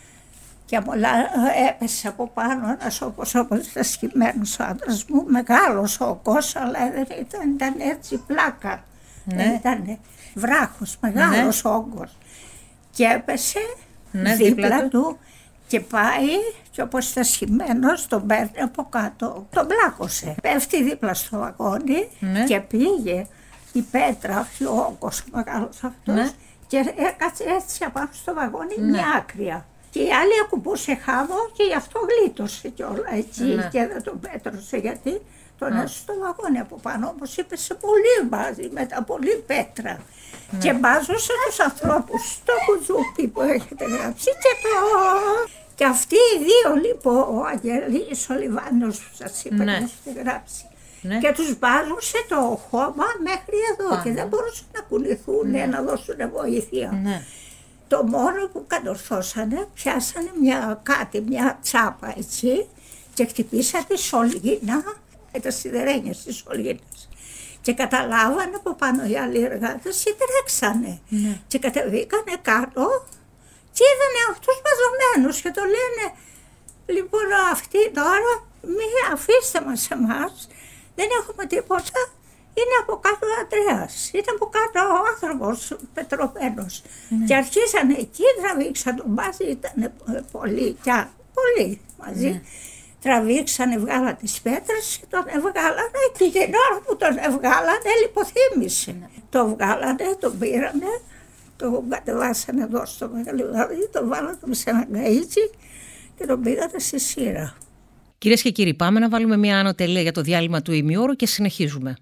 Και πολλά έπεσε από πάνω ένας όπως όπως ήταν σχημένος ο άντρας μου, μεγάλος όγκος, αλλά δεν ήταν, ήταν έτσι πλάκα. Ναι. Δεν ήταν βράχος, μεγάλος ναι. όγκος. Και έπεσε ναι, δίπλα, δίπλα του και πάει και όπως ήταν σχημένος τον παίρνει από κάτω, τον πλάκωσε. Πέφτει δίπλα στο βαγόνι ναι. και πήγε η πέτρα, αυτή ο όγκος ο μεγάλος αυτός. Ναι. Και έκατσε έτσι απάνω στο βαγόνι ναι. μια άκρια. Και η άλλη ακουμπούσε χάμο και γι' αυτό γλίτωσε κιόλα έτσι ναι. και δεν τον πέτρωσε γιατί τον ναι. έσωσε στο βαγόνι από πάνω. Όμως είπε σε πολύ μπάζι με τα πολύ πέτρα. Ναι. Και μπάζωσε τους ανθρώπους στο κουζούπι που έχετε γράψει και το... Και αυτοί οι δύο λοιπόν, ο Αγγελής, ο Λιβάνιος που σας είπα ναι. και έχετε γράψει. Ναι. Και τους μπάζουσε το χώμα μέχρι εδώ Ά, και δεν μπορούσαν να κουνηθούν ναι. να δώσουν βοήθεια. Ναι. Το μόνο που κατορθώσανε, πιάσανε μια, κάτι, μια τσάπα έτσι και χτυπήσανε τη σωλήνα, με τα σιδερένια της σωλήνας. Και καταλάβανε από πάνω οι άλλοι εργάτες και τρέξανε. Ναι. Και κατεβήκανε κάτω και είδανε αυτούς μαζωμένους και το λένε, λοιπόν αυτοί τώρα μη αφήστε μας εμάς, δεν έχουμε τίποτα, είναι από κάτω ο Αντρέας, είναι από κάτω ο άνθρωπος πετρωμένος. Ναι. Και αρχίσανε εκεί, τραβήξαν τον μπάζι, ήταν πολλοί, πολλοί μαζί. Ναι. Τραβήξανε, βγάλανε τις πέτρες και τον εβγάλανε και την ώρα που τον εβγάλανε λιποθύμησε. Ναι. Το βγάλανε, τον πήρανε, τον κατεβάσανε εδώ στο Μεγαλειβάδι, τον βάλανε σε ένα γκαΐτσι και τον πήγανε στη Σύρα. Κυρίες και κύριοι, πάμε να βάλουμε μια άνω τελεία για το διάλειμμα του ημιώρου και συνεχίζουμε.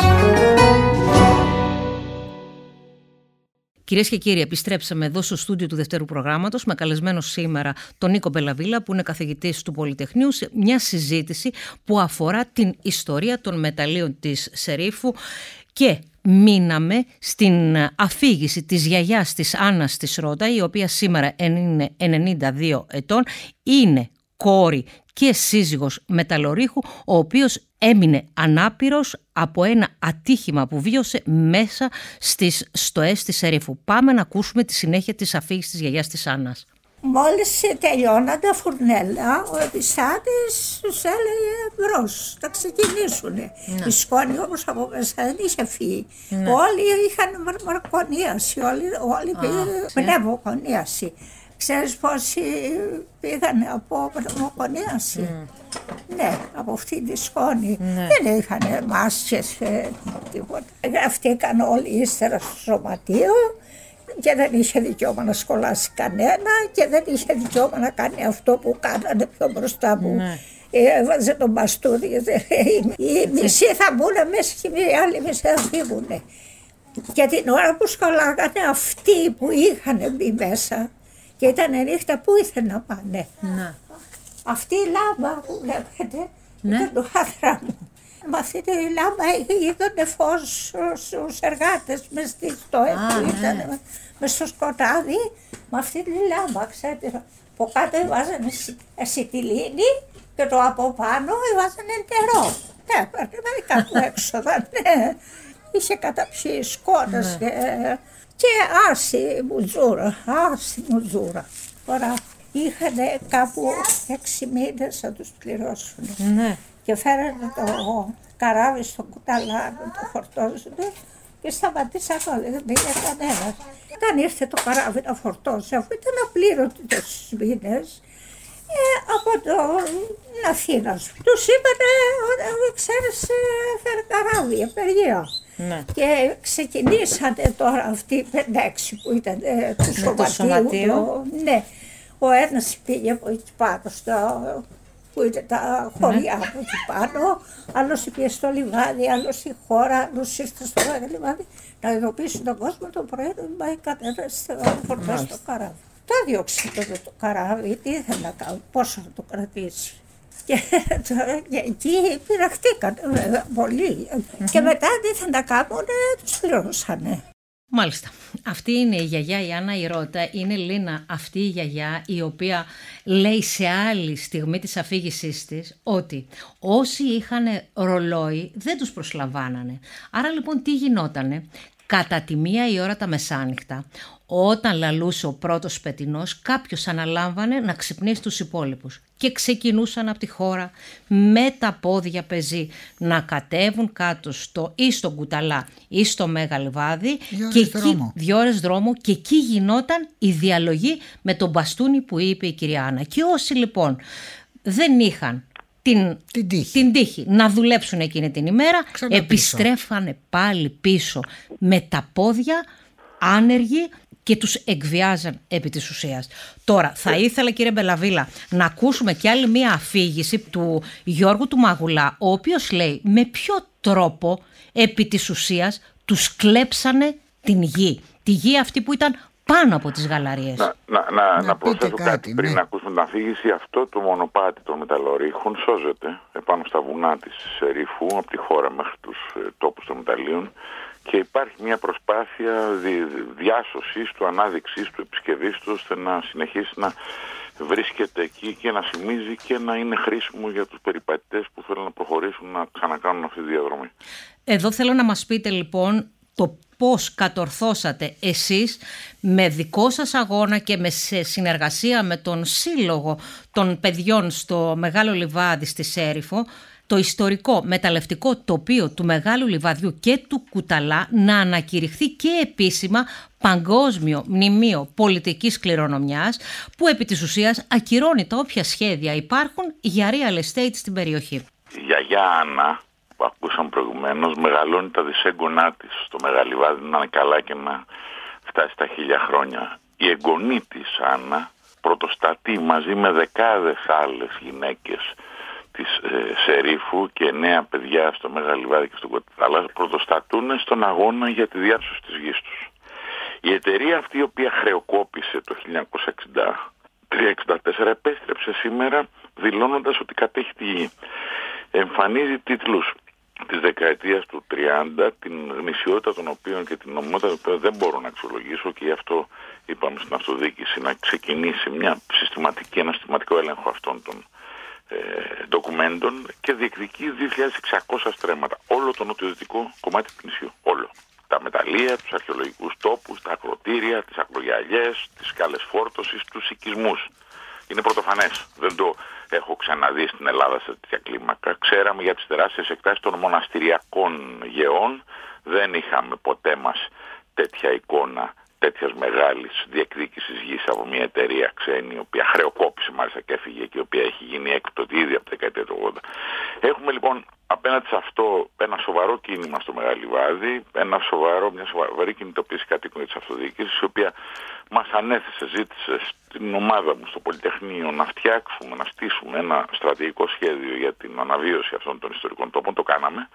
Κυρίες και κύριοι, επιστρέψαμε εδώ στο στούντιο του Δευτέρου Προγράμματος με καλεσμένο σήμερα τον Νίκο Μπελαβίλα, που είναι καθηγητής του Πολυτεχνείου, σε μια συζήτηση που αφορά την ιστορία των μεταλλίων της Σερίφου και μείναμε στην αφήγηση της γιαγιάς της Άννας της Ρώτα, η οποία σήμερα είναι ενενήντα δύο ετών, είναι κόρη και σύζυγος μεταλλορύχου, ο οποίος έμεινε ανάπηρος από ένα ατύχημα που βίωσε μέσα στις στοές της Σερίφου. Πάμε να ακούσουμε τη συνέχεια της αφήγησης της γιαγιάς της Άννας. Μόλις τελειώναν τα φουρνέλα, ο επιστάτης τους έλεγε μπρος, θα ξεκινήσουνε. Ναι. Η σκόνη όμως από μέσα δεν είχε φύγει. Ναι. Όλοι είχαν μαρμαρκονίαση, όλοι, όλοι πήγαν πνευμοκονίαση. Ξέρεις πόσοι πήγανε από πνευμοκονίαση? Mm. Ναι, από αυτή τη σκόνη. Ναι. Δεν είχαν μάσκες, τίποτα. Γραφτήκαν όλοι ύστερα στο σωματείο και δεν είχε δικαίωμα να σχολάσει κανένα και δεν είχε δικαίωμα να κάνει αυτό που κάνανε πιο μπροστά μου. Ναι. Έβαζε τον μπαστούνι. Οι μισοί θα μπουν μέσα και οι άλλοι μισοί θα φύγουν. Και την ώρα που σχολάγανε, αυτοί που είχαν μπει μέσα και ήταν νύχτα, πού ήθελαν να πάνε? Ναι. Αυτή η λάμπα που βλέπετε, ναι, ήταν το άθρα μου. Με αυτή τη λάμπα είδανε φως στους εργάτες μες στη στοέ που ήταν μες στο σκοτάδι. Με αυτή τη λάμπα, ξέρετε, από κάτω βάζανε σιτιλίνη και το από πάνω βάζανε νερό. Ναι, πραγματικά του έξοδα, ναι. Είχε καταψεί σκόνες, ναι, και, και άση μουτζούρα, άση μουτζούρα. Τώρα είχαν κάπου έξι μήνες να τους πληρώσουν. Ναι. Και φέρανε το καράβι στο κουταλά να το φορτώσουν και σταματήσαν όλοι, δεν πήγε κανένας. Όταν ήρθε το καράβι να φορτώσει, αφού ήταν απλήρωτοι τόσους μήνες, ε, από την Αθήνα σου τους είπανε, ξέρεις, φέρε καράβι, απεργία. Ναι. Και ξεκινήσανε τώρα αυτοί οι πέντε έξι που ήταν ε, του σωματείου. σωματείου. Ναι. Ο ένας πήγε από εκεί πάνω, στο, που ήταν τα χωριά, ναι, από εκεί πάνω, άλλος πήγε στο λιβάδι, άλλος στη χώρα, άλλος ήρθε στο λιβάδι, να ειδοποιήσουν τον κόσμο το πρωί, δεν πάει κανένας να φορτώσει το καράβι. Το διώξε το καράβι, τι ήθελε να κάνει, πόσο θα το κρατήσει. Και, και εκεί πειραχτήκαν βέβαια πολύ. Mm-hmm. Και μετά τι ήθελαν να κάνουν, τους πληρώσανε. Μάλιστα. Αυτή είναι η γιαγιά η Άννα η Ρώτα. Είναι Λίνα αυτή η γιαγιά η οποία λέει σε άλλη στιγμή της αφήγησής της ότι όσοι είχαν ρολόι δεν τους προσλαμβάνανε. Άρα λοιπόν τι γινότανε? Κατά τη μία η ώρα τα μεσάνυχτα, όταν λαλούσε ο πρώτος πετεινός, κάποιος αναλάμβανε να ξυπνήσει τους υπόλοιπους και ξεκινούσαν από τη χώρα με τα πόδια πεζί να κατέβουν κάτω στο, ή στον Κουταλά ή στο Μεγαλειβάδι και εκεί, δύο ώρες δρόμο, και εκεί γινόταν η διαλογή με τον μπαστούνι που είπε η κυρία Άννα. Και όσοι λοιπόν δεν είχαν την, την, τύχη. την τύχη να δουλέψουν εκείνη την ημέρα, επιστρέφανε πάλι πίσω με τα πόδια άνεργοι και τους εκβιάζαν επί της ουσίας. Τώρα θα ήθελα, κύριε Μπελαβίλα, να ακούσουμε κι άλλη μία αφήγηση του Γιώργου του Μαγουλά, ο οποίος λέει με ποιο τρόπο επί της ουσίας τους κλέψανε την γη. Τη γη αυτή που ήταν πάνω από τις γαλαρίες. Να, να, να, να, να προσθέσω κάτι, κάτι πριν ναι. να ακούσουμε την αφήγηση. Αυτό το μονοπάτι των μεταλλορύχων σώζεται επάνω στα βουνά της Σερίφου, από τη χώρα μέχρι τους ε, τόπους των μεταλλίων, και υπάρχει μια προσπάθεια δι, διάσωσης του, ανάδειξης του, επισκευής του, ώστε να συνεχίσει να βρίσκεται εκεί και να θυμίζει και να είναι χρήσιμο για τους περιπατητές που θέλουν να προχωρήσουν να ξανακάνουν αυτή τη διαδρομή. Εδώ θέλω να μας πείτε λοιπόν το πώς κατορθώσατε εσείς με δικό σας αγώνα και με σε συνεργασία με τον Σύλλογο των Παιδιών στο Μεγάλο Λιβάδι στη Σέριφο, το ιστορικό μεταλλευτικό τοπίο του Μεγάλου Λιβαδιού και του Κουταλά να ανακηρυχθεί και επίσημα παγκόσμιο μνημείο πολιτικής κληρονομιάς, που επί της ουσίας ακυρώνει τα όποια σχέδια υπάρχουν για real estate στην περιοχή. Η γιαγιά Άννα, που ακούσαμε προηγουμένως, μεγαλώνει τα δυσέγγονά της στο Μεγάλο Λιβάδι, να είναι καλά και να φτάσει στα χίλια χρόνια. Η εγγονή της Άννα πρωτοστατεί μαζί με δεκάδες άλλες γυναίκες της ε, Σερίφου και νέα παιδιά στο Μεγάλο Λιβάδι και στο Κουταλά, πρωτοστατούν στον αγώνα για τη διάσωση της γης τους. Η εταιρεία αυτή, η οποία χρεοκόπησε το χίλια εννιακόσια εξήντα τρία εξήντα τέσσερα, επέστρεψε σήμερα δηλώνοντας ότι κατέχει τη γη. Εμφανίζει τίτλους της δεκαετίας του τριάντα, την γνησιότητα των οποίων και την νομιμότητα των οποίων δεν μπορώ να αξιολογήσω, και γι' αυτό είπαμε στην αυτοδιοίκηση να ξεκινήσει μια συστηματική, ένα συστηματικό έλεγχο αυτών των ε, ντοκουμέντων, και διεκδικεί δύο χιλιάδες εξακόσια στρέμματα, όλο το νοτιοδυτικό κομμάτι του νησιού, όλο. Τα μεταλλεία, τους αρχαιολογικούς τόπους, τα ακροτήρια, τις ακρογιαλιές, τις σκάλες φόρτωσης, τους οικισμούς. Είναι πρωτοφανές. Δεν το έχω ξαναδεί στην Ελλάδα σε τέτοια κλίμακα. Ξέραμε για τις τεράστιες εκτάσεις των μοναστηριακών γεών. Δεν είχαμε ποτέ μας τέτοια εικόνα τέτοιας μεγάλης διεκδίκησης γης από μια εταιρεία ξένη, η οποία χρεοκόπησε μάλιστα και έφυγε και η οποία έχει γίνει έκπτωτη ήδη από τα δεκαετία του ογδόντα. Έχουμε λοιπόν απέναντι σε αυτό ένα σοβαρό κίνημα στο Μεγάλο Λιβάδι, ένα σοβαρό, μια σοβαρή κινητοποίηση κατοίκων της αυτοδιοίκησης, η οποία μας ανέθεσε, ζήτησε στην ομάδα μου στο Πολυτεχνείο να φτιάξουμε, να στήσουμε ένα στρατηγικό σχέδιο για την αναβίωση αυτών των ιστορικών τόπων. Το κάναμε.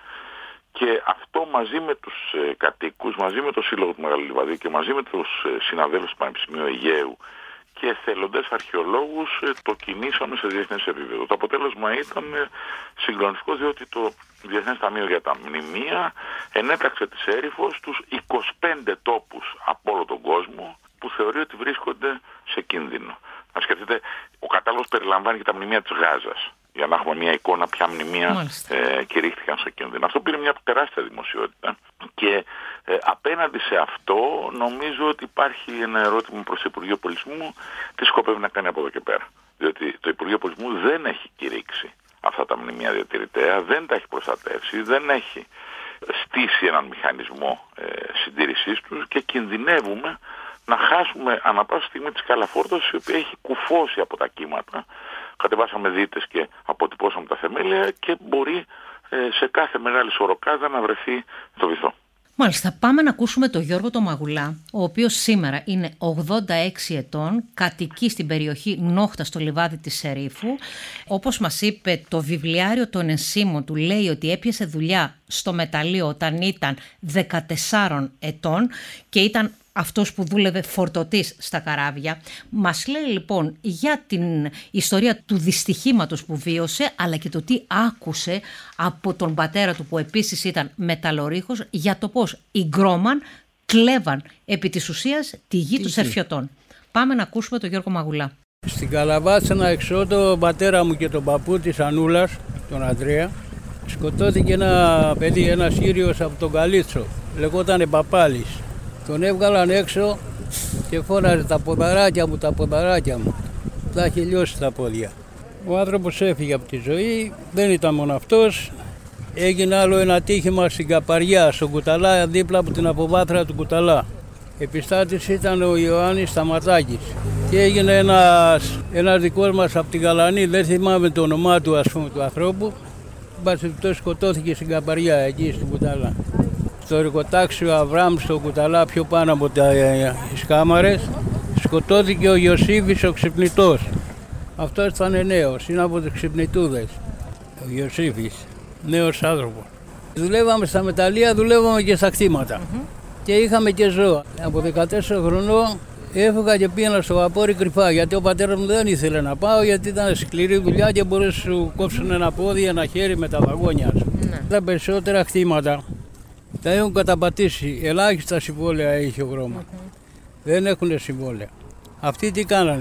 Και αυτό μαζί με τους ε, κατοίκους, μαζί με το Σύλλογο του Μεγάλου Λιβαδίου και μαζί με τους ε, συναδέλφους του Πανεπιστημίου Αιγαίου και εθελοντές αρχαιολόγους ε, το κινήσαμε σε διεθνές επίπεδο. Το αποτέλεσμα ήταν ε, συγκλονιστικό, διότι το Διεθνές Ταμείο για τα Μνημεία ενέταξε τη Σέριφο στους είκοσι πέντε τόπους από όλο τον κόσμο που θεωρεί ότι βρίσκονται σε κίνδυνο. Να σκεφτείτε, ο κατάλογος περιλαμβάνει και τα μνημεία της Γάζας, για να έχουμε μια εικόνα ποια μνημεία ε, κηρύχθηκαν σε κίνδυνο. Αυτό πήρε μια τεράστια δημοσιότητα και ε, απέναντι σε αυτό νομίζω ότι υπάρχει ένα ερώτημα προς το Υπουργείο Πολιτισμού, τι σκοπεύει να κάνει από εδώ και πέρα. Διότι το Υπουργείο Πολιτισμού δεν έχει κηρύξει αυτά τα μνημεία διατηρητέα, δεν τα έχει προστατεύσει, δεν έχει στήσει έναν μηχανισμό ε, συντήρησής τους και κινδυνεύουμε να χάσουμε ανά πάσα στιγμή τη σκαλαφόρτωση, η οποία έχει κουφώσει από τα κύματα. Κατεβάσαμε δίτες και αποτυπώσαμε τα θεμέλια και μπορεί ε, σε κάθε μεγάλη σωροκάδα να βρεθεί στο βυθό. Μάλιστα, πάμε να ακούσουμε τον Γιώργο τον Μαγουλά, ο οποίος σήμερα είναι ογδόντα έξι ετών, κατοικεί στην περιοχή Νόχτα στο λιβάδι της Σερίφου. Όπως μας είπε, το βιβλιάριο των ενσύμων του λέει ότι έπιασε δουλειά στο μεταλλείο όταν ήταν δεκατεσσάρων ετών και ήταν αυτός που δούλευε φορτωτής στα καράβια. Μας λέει λοιπόν για την ιστορία του δυστυχήματος που βίωσε, αλλά και το τι άκουσε από τον πατέρα του, που επίσης ήταν μεταλλορύχος, για το πώς οι Γκρόμαν κλέβαν επί της ουσίας τη γη των Σερφιωτών. Πάμε να ακούσουμε τον Γιώργο Μαγουλά. Στην Καλαβάτσανα εξώ, τον πατέρα μου και τον παππού της Ανούλας, τον Αντρέα, σκοτώθηκε ένα παιδί, ένας Σύριος από τον Καλίτσο, λεγότανε Παπάλης. Τον έβγαλαν έξω και φώναζε τα ποδαράκια μου, τα ποδαράκια μου. Τα έχει λιώσει τα πόδια. Ο άνθρωπος έφυγε από τη ζωή, δεν ήταν μόνο αυτός. Έγινε άλλο ένα ατύχημα στην Καπαριά, στον Κουταλά, δίπλα από την αποβάθρα του Κουταλά. Επιστάτης ήταν ο Ιωάννης Σταματάκης. Και έγινε ένας, ένας δικός μας από την Γαλανή, δεν θυμάμαι το όνομά του, ας πούμε, του ανθρώπου. Μπασιπτός σκοτώθηκε στην Καπαριά, εκεί στην Κουταλά. Στο εργοτάξιο Αβραάμ στο Κουταλά, πιο πάνω από τα ε, κάμαρες, σκοτώθηκε ο Ιωσήφης ο ξυπνητός. Αυτός ήταν νέος, είναι από τους ξυπνητούδες. Ο Ιωσήφης, νέος άνθρωπος. Δουλεύαμε στα μεταλλεία, δουλεύαμε και στα κτήματα. Mm-hmm. Και είχαμε και ζώα. Από δεκατέσσερα χρονών έφυγα και πήγαινα στο βαπόρι κρυφά, γιατί ο πατέρας μου δεν ήθελε να πάω, γιατί ήταν σκληρή δουλειά και μπορούσε να σου κόψουν ένα πόδι, ένα χέρι με τα βαγόνια σου. Mm-hmm. Τα περισσότερα κτήματα τα έχουν καταπατήσει. Ελάχιστα συμβόλαια έχει ο Γρόμα. Mm-hmm. Δεν έχουν συμβόλαια. Αυτοί τι κάνανε?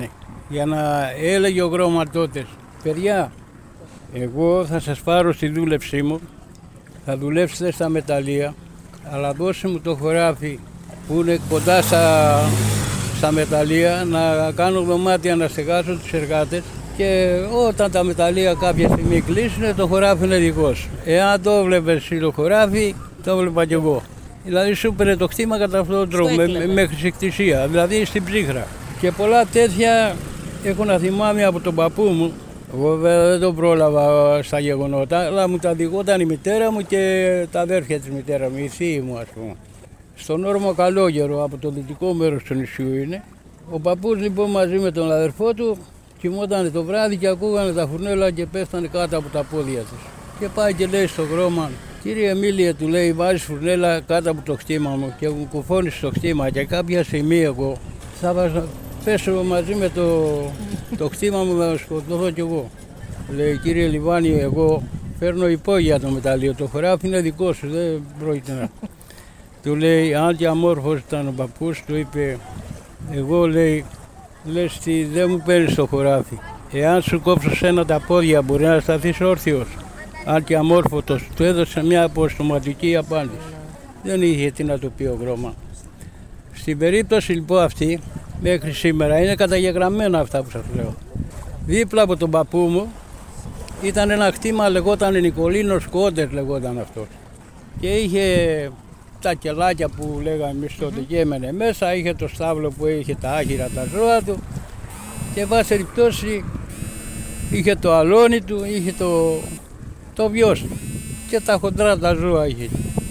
για να έλεγε ο Γρώμα τότε, παιδιά, εγώ θα σας πάρω στη δούλεψή μου, θα δουλέψετε στα μεταλλεία, αλλά δώσε μου το χωράφι που είναι κοντά στα, στα μεταλλεία, να κάνω δωμάτια να στεγάσω τους εργάτες και όταν τα μεταλλεία κάποια στιγμή κλείσουν, το χωράφι είναι δικό σου. Εάν το βλέπεις εσύ το χωράφι, το βλέπα κι εγώ. Δηλαδή σου έπαιρνε το χτήμα κατά αυτόν τον τρόπο, με, με χρησικτησία, δηλαδή στην ψύχρα. Και πολλά τέτοια έχω να θυμάμαι από τον παππού μου. Εγώ βέβαια δεν τον πρόλαβα στα γεγονότα, αλλά μου τα διηγόταν η μητέρα μου και τα αδέρφια της μητέρας μου, οι θείοι μου ας πούμε. Στον όρμο Καλόγερο, από το δυτικό μέρος του νησιού είναι. Ο παππούς λοιπόν μαζί με τον αδερφό του κοιμόταν το βράδυ και ακούγανε τα φουρνέλα και πέφτανε κάτω από τα πόδια τους. Και πάει και λέει στο Γρώμα, κύριε Εμίλια, του λέει, βάζεις φουρνέλα κάτω από το χτήμα μου και μου κουφώνεις το χτήμα και κάποια στιγμή εγώ θα βάζω, πέσω μαζί με το, το χτήμα μου να σκοτωθώ κι εγώ. Λέει, κύριε Λιβάνη, εγώ παίρνω υπόγεια το μεταλλείο, το χωράφι είναι δικό σου, δεν πρόκειται να... Του λέει, αν και αμόρφος ήταν ο παππούς, του είπε, εγώ λέει, λες τι, δεν μου παίρνεις το χωράφι. Εάν σου κόψω σένα τα πόδια μπορεί να σταθείς όρθιος. Αν και αμόρφωτος, του έδωσε μια αποστοματική απάντηση. Δεν είχε τι να του πει ο Γρώμα. Στην περίπτωση λοιπόν αυτή, μέχρι σήμερα, είναι καταγεγραμμένα αυτά που σας λέω. Δίπλα από τον παππού μου ήταν ένα κτήμα, λεγόταν Νικολίνος Κόντερ, λεγόταν αυτός. Και είχε τα κελάκια που λέγαμε εμείς τότε και έμενε μέσα, είχε το στάβλο που είχε τα άχυρα τα ζώα του και βάση περιπτώσει είχε το αλόνι του, είχε το, το βιός του και τα χοντρά τα ζώα είχε.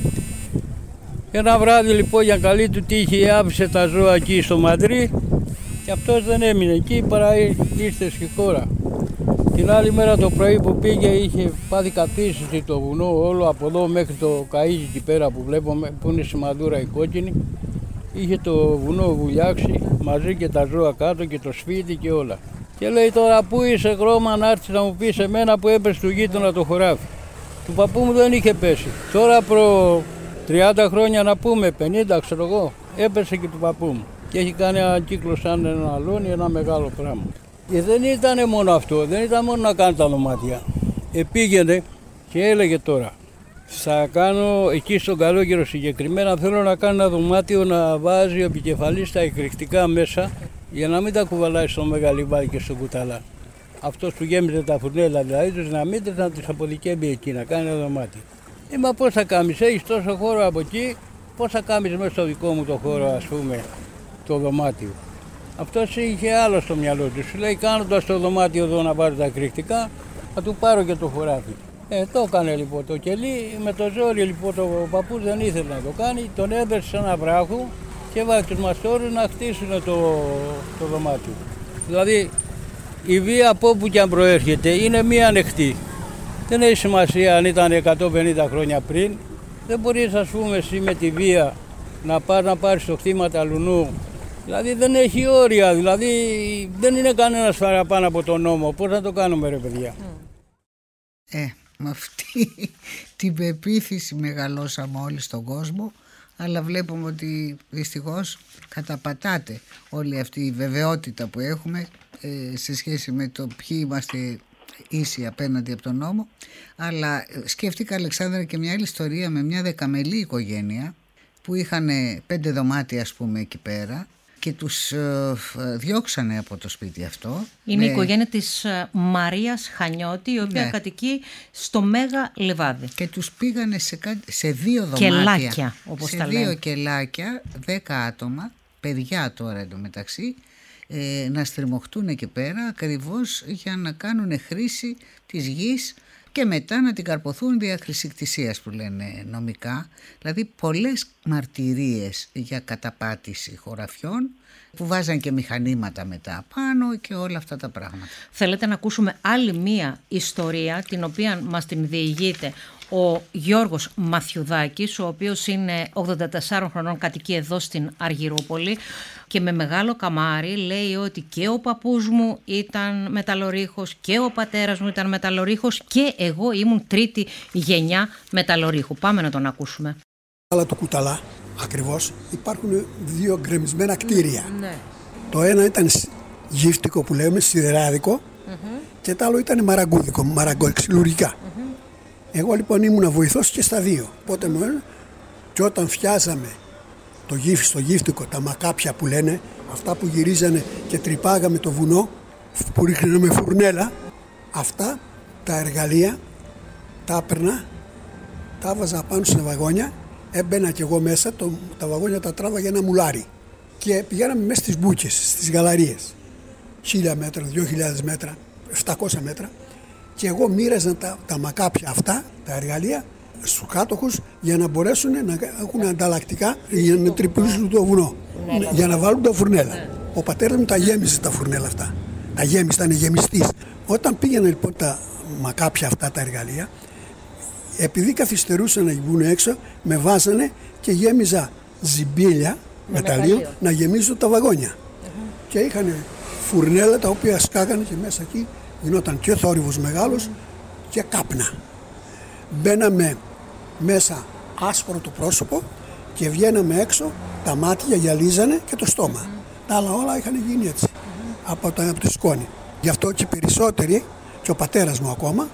Ένα βράδυ λοιπόν για καλή του τύχη άφησε τα ζώα εκεί στο Μαντρί και αυτός δεν έμεινε εκεί παρά ήρθε στη χώρα. Την άλλη μέρα το πρωί που πήγε είχε πάθει κατήσυση το βουνό όλο από εδώ μέχρι το καΐζι εκεί πέρα που βλέπουμε που είναι η σημαντούρα η κόκκινη. Είχε το βουνό βουλιάξει μαζί και τα ζώα κάτω και το σπίτι και όλα. Και λέει τώρα πού είσαι Γρώμα να έρθεις να μου πεις εμένα που έπεσε του γείτονα το χωράφι. Του παππού μου δεν είχε πέσει. Τώρα προ τριάντα χρόνια να πούμε, πενήντα ξέρω εγώ, έπεσε και του παππού μου. Και έχει κάνει ένα κύκλο σαν ένα αλόνι, ένα μεγάλο πράγμα. Και δεν ήταν μόνο αυτό, δεν ήταν μόνο να κάνει τα δωμάτια. Επήγαινε και έλεγε τώρα, θα κάνω εκεί στον Καλόγερο συγκεκριμένα, θέλω να κάνω ένα δωμάτιο να βάζει ο επικεφαλής τα εκρηκτικά μέσα για να μην τα κουβαλάει στο Μεγαλυβάρι και στο Κουταλά. Αυτός που γέμιζε τα φουρνέλα, δηλαδή τους δυναμίτες να τις αποδικεύει εκεί, να κάνει ένα δωμάτιο. Ε, μα πώς θα κάνεις, έχεις τόσο χώρο από εκεί, πώς θα κάνεις μέσα στο δικό μου το χώρο, ας πούμε, το δωμάτιο. Αυτός είχε άλλο στο μυαλό του. Σου λέει κάνοντας το δωμάτιο εδώ να πάρει τα εκρηκτικά, θα του πάρω και το χωράφι. Ε, το έκανε λοιπόν το κελί, με το ζόρι λοιπόν το παππούς δεν ήθελε να το κάνει, τον έδερσε σε ένα βράχο και έβαλε τους μαστόρους να χτίσουν το, το δωμάτιο. Δηλαδή η βία από όπου και αν προέρχεται είναι μία ανοιχτή. Δεν έχει σημασία αν ήταν εκατόν πενήντα χρόνια πριν, δεν μπορείς ας πούμε εσύ με τη βία να πάρεις να πάρεις το χτήμα ταλουνού. Δηλαδή δεν έχει όρια, δηλαδή δεν είναι κανένας παραπάνω από τον νόμο. Πώς να το κάνουμε ρε παιδιά. Ε, με αυτή την πεποίθηση μεγαλώσαμε όλοι στον κόσμο, αλλά βλέπουμε ότι δυστυχώς καταπατάται όλη αυτή η βεβαιότητα που έχουμε ε, σε σχέση με το ποιοι είμαστε ίσοι απέναντι από τον νόμο. Αλλά σκέφτηκα Αλεξάνδρα και μια άλλη ιστορία με μια δεκαμελή οικογένεια που είχαν πέντε δωμάτια ας πούμε εκεί πέρα και τους ε, διώξανε από το σπίτι αυτό. Είναι με... η οικογένεια της ε, Μαρίας Χανιώτη, η οποία ναι. κατοικεί στο Μέγα Λεβάδι. Και τους πήγανε σε, σε δύο δωμάτια. Κελάκια, όπως σε τα δύο λένε. κελάκια, δέκα άτομα, παιδιά τώρα εντωμεταξύ, ε, να στριμωχτούν εκεί πέρα ακριβώς για να κάνουν χρήση της γης και μετά να την καρποθούν δια χρησικτησίας που λένε νομικά. Δηλαδή πολλές μαρτυρίες για καταπάτηση χωραφιών που βάζαν και μηχανήματα μετά πάνω και όλα αυτά τα πράγματα. Θέλετε να ακούσουμε άλλη μία ιστορία την οποία μας την διηγείται ο Γιώργος Μαθιουδάκης, ο οποίος είναι ογδόντα τεσσάρων χρονών, κατοικεί εδώ στην Αργυρούπολη και με μεγάλο καμάρι λέει ότι και ο παππούς μου ήταν μεταλλορύχος και ο πατέρας μου ήταν μεταλλορύχος και εγώ ήμουν τρίτη γενιά μεταλλορύχου. Πάμε να τον ακούσουμε. Αλλά του Κουταλά ακριβώς υπάρχουν δύο γκρεμισμένα κτίρια. Ναι. Το ένα ήταν γύφτικο που λέμε, σιδεράδικο, mm-hmm. και το άλλο ήταν μαραγκούδικο, μαραγκό, ξυλουρικά. Mm-hmm. Εγώ λοιπόν ήμουνα βοηθός και στα δύο. Οπότε μου έλεγε, και όταν φτιάζαμε το γύφι, στο γύφτικο, τα μακάπια που λένε, αυτά που γυρίζανε και τρυπάγαμε το βουνό, που ρίχναμε φουρνέλα, αυτά τα εργαλεία τα έπαιρνα, τα βάζα πάνω σε βαγόνια, έμπαινα κι εγώ μέσα, το, τα βαγόνια τα τράβαγε ένα μουλάρι και πηγαίναμε μέσα στις μπούκες, στις γαλαρίες, χίλια μέτρα, δύο χιλιάδες μέτρα, επτακόσια μέτρα, και εγώ μοίραζα τα, τα μακάπια αυτά, τα εργαλεία, στους κάτοχους για να μπορέσουν να έχουν ανταλλακτικά για να τρυπήσουν το βουνό, ναι, για να βάλουν τα φουρνέλα. Ναι. Ο πατέρας μου τα γέμιζε τα φουρνέλα αυτά. Τα γέμιζε, ήταν γεμιστής. Όταν πήγαιναν λοιπόν τα μακάπια αυτά τα εργαλεία, επειδή καθυστερούσαν να βγουν έξω, με βάζανε και γέμιζα ζυμπίλια μεταλλίου να γεμίζω τα βαγόνια. Mm-hmm. Και είχαν φουρνέλα τα οποία σκάγανε και μέσα εκεί γινόταν και θόρυβος μεγάλος mm-hmm. και κάπνα. Μπαίναμε μέσα άσπρο το πρόσωπο και βγαίναμε έξω, τα μάτια γυαλίζανε και το στόμα. Mm-hmm. Τα άλλα όλα είχαν γίνει έτσι, mm-hmm. από, τα, από τη σκόνη. Γι' αυτό και περισσότεροι, και ο πατέρας μου ακόμα,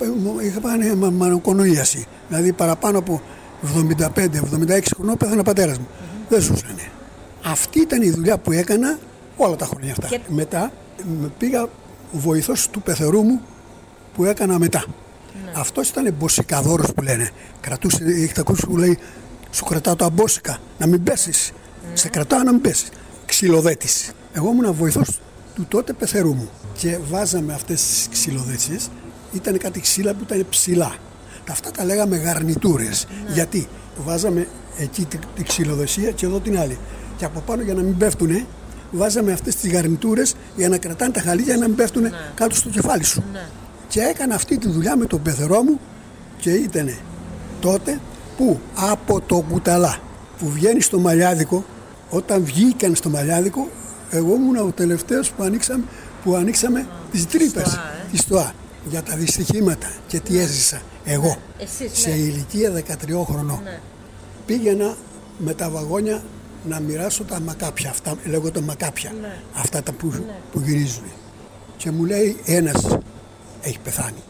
είχαν μανοκονοίαση. Δηλαδή παραπάνω από εβδομήντα πέντε εβδομήντα έξι χρονών πέθανε ο πατέρας μου. Mm-hmm. Δεν ζούσανε. Αυτή ήταν η δουλειά που έκανα όλα τα χρόνια αυτά. Και... Μετά πήγα βοηθός του πεθερού μου που έκανα μετά. Ναι. Αυτός ήταν μποσικαδόρος που λένε. Κρατούσε, έχετε ακούσει που λέει, σου κρατάω τα μπόσικα, να μην πέσεις. Ναι. Σε κρατάω να μην πέσεις. Ξυλοδέτης. Εγώ ήμουν βοηθός του τότε πεθερού μου. Και βάζαμε αυτές τις ξυλοδέτσιες, ήταν κάτι ξύλα που ήταν ψηλά. Αυτά τα λέγαμε γαρνιτούρες. Ναι. Γιατί βάζαμε εκεί την τη ξυλοδεσία και εδώ την άλλη. Και από πάνω για να μην πέφτουνε, βάζαμε αυτές τις γαρνιτούρες για να κρατάνε τα χαλίδια να μην πέφτουνε ναι. κάτω στο κεφάλι σου. Ναι. Και έκανα αυτή τη δουλειά με τον πεθερό μου και ήταν τότε που από το κουταλά που βγαίνει στο Μαλιάδικο, όταν βγήκαν στο Μαλιάδικο, εγώ ήμουν ο τελευταίος που ανοίξαμε, που ανοίξαμε ah, τις τρύπες τη ΣΤΟΑ για τα δυστυχήματα και τι έζησα εγώ. Ναι. Εσείς, σε ναι. ηλικία δεκατρία χρονών. Ναι. Πήγαινα με τα βαγόνια να μοιράσω τα μακάπια, αυτά λέγονται μακάπια, ναι. αυτά τα που, ναι. που γυρίζουν. Και μου λέει ένας, έχει πεθάνει.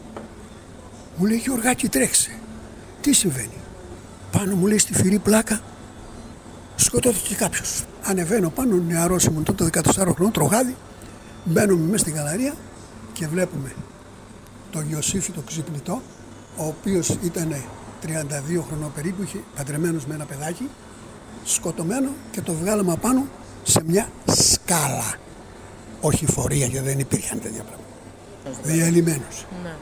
Μου λέει, Γιωργάκη, τρέξε. Τι συμβαίνει? Πάνω μου λέει στη φυρή πλάκα, σκοτώθηκε κάποιος. Ανεβαίνω πάνω, νεαρός ήμουν τότε δεκατέσσερα χρονών, τροχάδι. Μπαίνουμε μέσα στην γαλαρία και βλέπουμε τον Ιωσήφη το ξυπνητό, ο οποίος ήταν τριάντα δύο χρονών περίπου, είχε παντρεμένος με ένα παιδάκι, σκοτωμένο, και το βγάλαμε απάνω σε μια σκάλα. Όχι φορεία, γιατί δεν υπήρχαν τέτοια πράγματα. Διαλυμένος. Ναι.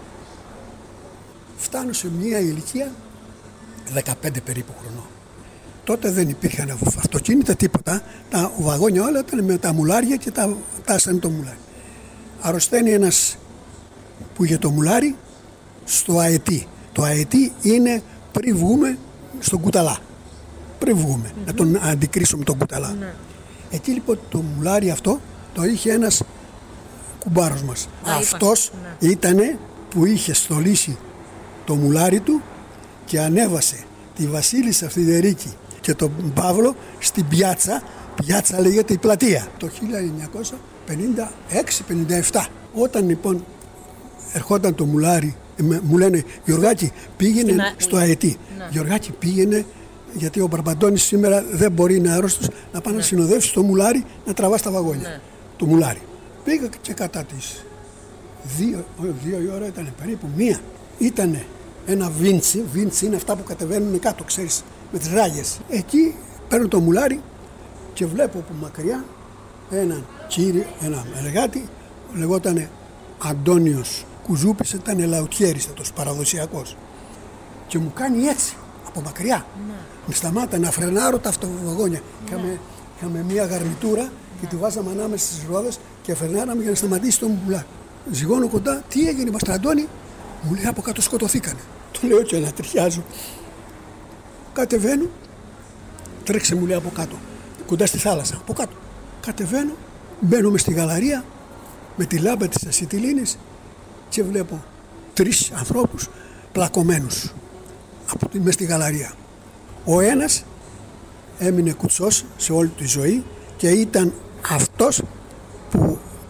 Φτάνω σε μια ηλικία δεκαπέντε περίπου χρονών. Τότε δεν υπήρχαν αυτοκίνητα, τίποτα. Τα βαγόνια όλα ήταν με τα μουλάρια και τα τάσανε το μουλάρι. Αρρωσταίνει ένας που είχε το μουλάρι στο αετή. Το αετή είναι πριν βγούμε στον κουταλά. Πριν βγούμε, mm-hmm. να τον αντικρίσουμε τον κουταλά. Mm-hmm. Εκεί λοιπόν το μουλάρι αυτό το είχε ένας κουμπάρος μας. Ah, Αυτός mm-hmm. ήτανε που είχε στολίσει το μουλάρι του και ανέβασε τη Βασίλισσα Φιδερίκη και τον Παύλο στην πιάτσα. Πιάτσα λέγεται η πλατεία. Το χίλια εννιακόσια πενήντα έξι πενήντα επτά. Όταν λοιπόν ερχόταν το μουλάρι, μου λένε, Γιωργάκη, πήγαινε να... στο αετή. Να. Γιωργάκη, πήγαινε, γιατί ο Μπαρμπαντώνης σήμερα δεν μπορεί, είναι άρρωστος, να πάει να συνοδεύσει το μουλάρι να τραβά στα βαγόνια. Ναι. Το μουλάρι. Πήγα και κατά τις δύο, δύο η ώρα ήταν περίπου μία. Ήτανε ένα βίντσι, βίντσι είναι αυτά που κατεβαίνουν κάτω, ξέρεις, με τις ράγες. Εκεί παίρνω το μουλάρι και βλέπω από μακριά έναν κύριο, ένα εργάτη, λεγότανε Αντώνιος Κουζούπης, ήταν λαουτιέριστατος, παραδοσιακός. Και μου κάνει έτσι, από μακριά. Ναι. Με σταμάτα να φρενάρω τα αυτοβαγόνια. Ναι. Είχαμε, είχαμε μία γαρνιτούρα, ναι. και τη βάζαμε ανάμεσα στις ρόδες και φρενάραμε για να σταματήσει το μουλάρι. Ζυγώνω κοντά, τι έγινε, Μαστραντώνη? Μου λέει, από κάτω σκοτωθήκανε. Το λέω και να τριχιάζω. Κατεβαίνω, τρέξε, μου λέει, από κάτω, κοντά στη θάλασσα, από κάτω. Κατεβαίνω, μπαίνω μες στη γαλαρία με τη λάμπα της ασιτιλίνης και βλέπω τρεις ανθρώπους πλακωμένους από τη, μες στη γαλαρία. Ο ένας έμεινε κουτσός σε όλη τη ζωή και ήταν αυτός που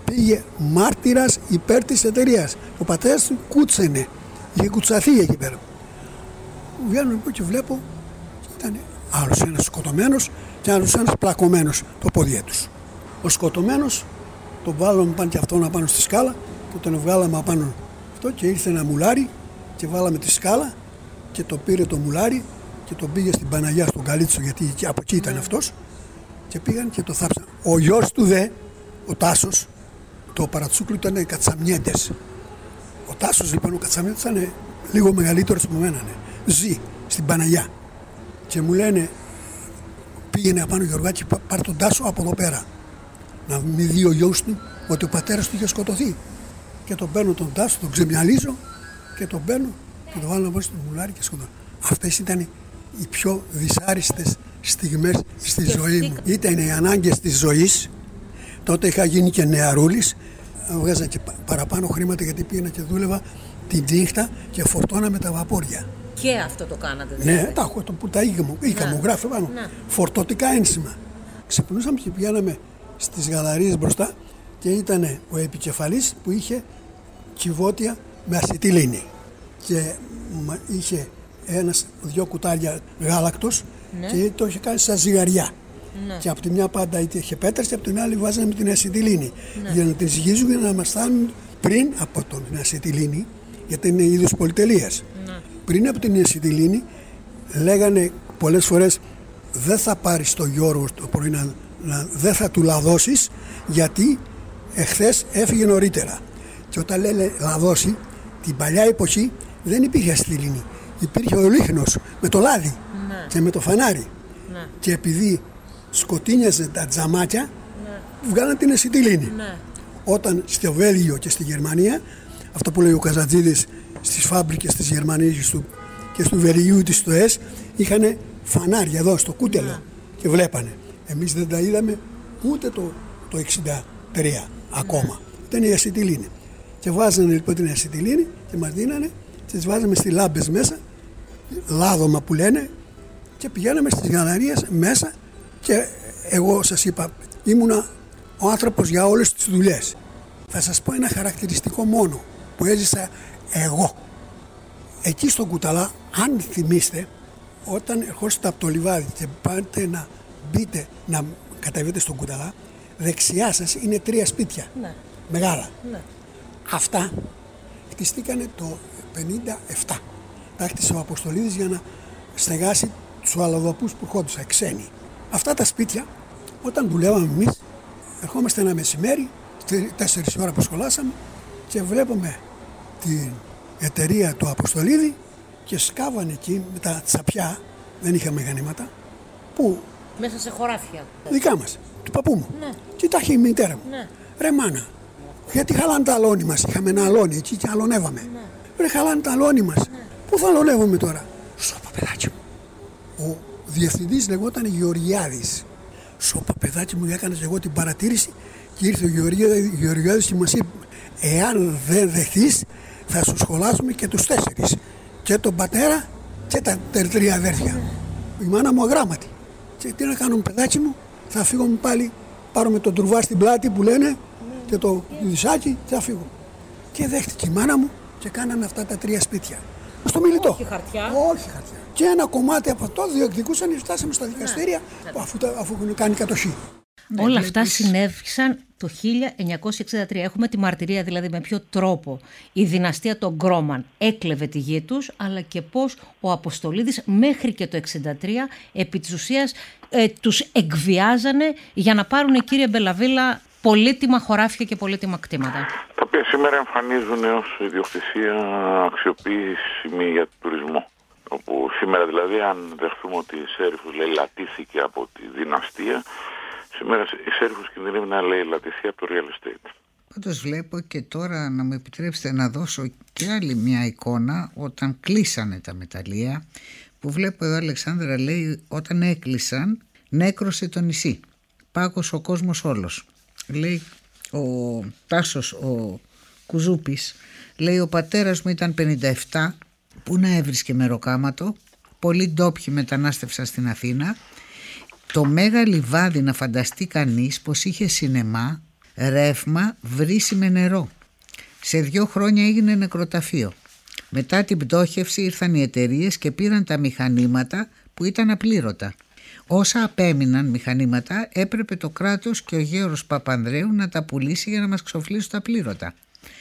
πήγε μάρτυρας υπέρ της εταιρείας. Ο πατέρας του κούτσενε, είχε κουτσαθεί εκεί πέρα. Βγαίνω λοιπόν και βλέπω, ήταν άλλος ένας σκοτωμένος και άλλος ένας πλακωμένος το πόδια τους. Ο σκοτωμένος τον βάλαμε πάνω και αυτόν απάνω στη σκάλα και τον βγάλαμε απάνω αυτό και ήρθε ένα μουλάρι και βάλαμε τη σκάλα και το πήρε το μουλάρι και τον πήγε στην Παναγιά στον Καλίτσο, γιατί από εκεί ήταν αυτός, και πήγαν και το θάψαν. Ο γιος του δε, ο Τάσος, το παρατσούκλι ήταν κατσαμιέντες. Ο Τάσος λοιπόν, ο κατσαμιέντες ήταν λίγο μεγαλύτερος από μένα, ναι. Ζει στην Παναγιά και μου λένε πήγαινε απάνω Γιωργάκη, πάρ' τον Τάσο από εδώ πέρα, να μην δει ο γιος του ότι ο πατέρας του είχε σκοτωθεί. Και τον παίρνω τον Τάσο, τον ξεμυαλίζω και τον παίρνω και τον βάλω μέσα στο μουλάρι και σκοτώ. Αυτές ήταν οι πιο δυσάριστες στιγμές στη ζωή μου. Ήταν οι ανάγκες της ζωής. Τότε είχα γίνει και νεαρούλης. Βγάζα και παραπάνω χρήματα γιατί πήγαινα και δούλευα τη νύχτα και φορτώναμε τα βαπόρια. Και αυτό το κάνατε δηλαδή? Ναι, τα έχω, το, τα είχα μου, είχα μου γράφει πάνω. Να. Φορτωτικά ένσημα. Ξεπνούσαμε και πηγαίναμε στις γαλαρίες μπροστά και ήταν ο επικεφαλής που είχε κυβότια με ασιτιλίνη. Και είχε ένας, δυο κουτάλια γάλακτος, ναι, και το είχε κάνει σαν ζυγαριά. Ναι. Και από τη μια πάντα είχε πέτρες και από την άλλη βάζαμε την ασιτιλίνη. Ναι. Για να την ζυγίζουν και να μας φτάνουν πριν από την ασιτιλίνη, γιατί είναι είδος πολυτελείας. Ναι. Πριν από την ασιτιλίνη λέγανε πολλές φορές δεν θα πάρεις το Γιώργο το πρωί, να, να, δεν θα του λαδώσεις γιατί εχθές έφυγε νωρίτερα. Και όταν λένε λαδώσει, την παλιά εποχή δεν υπήρχε ασιτιλίνη. Υπήρχε ο λίχνος με το λάδι, ναι, και με το φανάρι. Ναι. Και επειδή σκοτίνιαζε τα τζαμάκια, ναι, βγάλαν την ασιτιλίνη. Ναι. Όταν στο Βέλγιο και στη Γερμανία, αυτό που λέει ο Καζατζίδης, στις φάμπρικες της Γερμανίας και του Βελγίου της ΤΟΕΣ, είχαν φανάρια εδώ στο κούτελο, ναι, και βλέπανε. Εμείς δεν τα είδαμε ούτε το, το εξήντα τρία ακόμα. Ναι. Ήταν η ασιτιλίνη. Και βάζανε λοιπόν την ασιτιλίνη και μας δίνανε και τις βάζαμε στις λάμπες μέσα, λάδωμα που λένε, και πηγαίναμε στις γαλαρίες μέσα και εγώ σας είπα ήμουνα ο άνθρωπος για όλες τις δουλειές. Θα σας πω ένα χαρακτηριστικό μόνο που έζησα εγώ. Εκεί στον Κουταλά, αν θυμίστε, όταν ερχόσαστε από το λιβάδι και πάτε να μπείτε, να κατεβείτε στον Κουταλά, δεξιά σας είναι τρία σπίτια, ναι, μεγάλα. Ναι. Αυτά χτιστήκανε το πενήντα επτά. Τα χτίσε ο Αποστολίδης για να στεγάσει τους αλλοδαπούς που ερχόντουσαν, ξένοι. Αυτά τα σπίτια, όταν δουλεύαμε εμείς, ερχόμαστε ένα μεσημέρι, τέσσερις ώρα που σχολάσαμε, και βλέπουμε την εταιρεία του Αποστολίδη και σκάβανε εκεί με τα τσαπιά, δεν είχαμε μηχανήματα, που... Μέσα σε χωράφια. Δικά μας, του παππού μου. Ναι. Και τα είχε η μητέρα μου. Ναι. Ρε μάνα, γιατί χαλάνε τα αλόνι μας, είχαμε ένα αλόνι εκεί και αλωνεύαμε. Ναι. Ρε χαλάνε τα αλόνι μας, ναι, πού θα αλωνεύουμε τώρα? Σώπα παιδάκι μου. Ο διευθυντής λεγόταν Γεωργιάδης. Σώπα παιδάκι μου, έκανα και εγώ την παρατήρηση και ήρθε ο Γεωργιάδης και μας είπε εάν δεν δεχθείς θα σου σχολάσουμε και τους τέσσερις, και τον πατέρα και τα τρία αδέρφια. Η μάνα μου αγράμματη. Και τι να κάνουμε παιδάκι μου, θα φύγουμε πάλι, πάρουμε τον τρουβά στην πλάτη που λένε και το δισάκι και θα φύγω. Και δέχτηκε η μάνα μου και κάναμε αυτά τα τρία σπίτια. Στο Μιλιτό. Όχι χαρτιά. Όχι χαρτιά. Και ένα κομμάτι από αυτό διεκδικούσαν, φτάσαμε στα δικαστήρια, ναι, αφού, αφού έχουν κάνει κατοχή. Ναι, όλα αυτά συνέβησαν το χίλια εννιακόσια εξήντα τρία. Έχουμε τη μαρτυρία δηλαδή με ποιο τρόπο η δυναστεία των Γκρόμαν έκλεβε τη γη τους, αλλά και πώς ο Αποστολίδης μέχρι και το εξήντα τρία επί της ουσίας ε, τους εκβιάζανε για να πάρουν, κύριε Μπελαβίλα, πολύτιμα χωράφια και πολύτιμα κτήματα. Τα οποία σήμερα εμφανίζουν ως ιδιοκτησία αξιοποιήσιμη για τουρισμό. Όπου σήμερα δηλαδή, αν δεχθούμε ότι η Σέριφος λαιλατήθηκε από τη δυναστεία, σήμερα η Σέριφος κινδυνεύει να λαιλατηθεί από το real estate. Πάντως βλέπω και τώρα, να μου επιτρέψετε να δώσω και άλλη μια εικόνα, όταν κλείσανε τα μεταλλεία, που βλέπω εδώ, Αλεξάνδρα, λέει, όταν έκλεισαν νέκρωσε το νησί, πάγωσε ο κόσμος όλος. Λέει ο Τάσος ο Κουζούπης, λέει ο πατέρας μου ήταν πενήντα επτά, που να έβρισκε μεροκάματο, πολλοί ντόπιοι μετανάστευσαν στην Αθήνα, το Μέγα Λιβάδι, να φανταστεί κανείς πως είχε σινεμά, ρεύμα, βρύση με νερό. Σε δύο χρόνια έγινε νεκροταφείο. Μετά την πτώχευση ήρθαν οι εταιρείες και πήραν τα μηχανήματα που ήταν απλήρωτα. Όσα απέμειναν μηχανήματα έπρεπε το κράτος και ο γέρος Παπανδρέου να τα πουλήσει για να μας ξοφλήσουν τα πλήρωτα.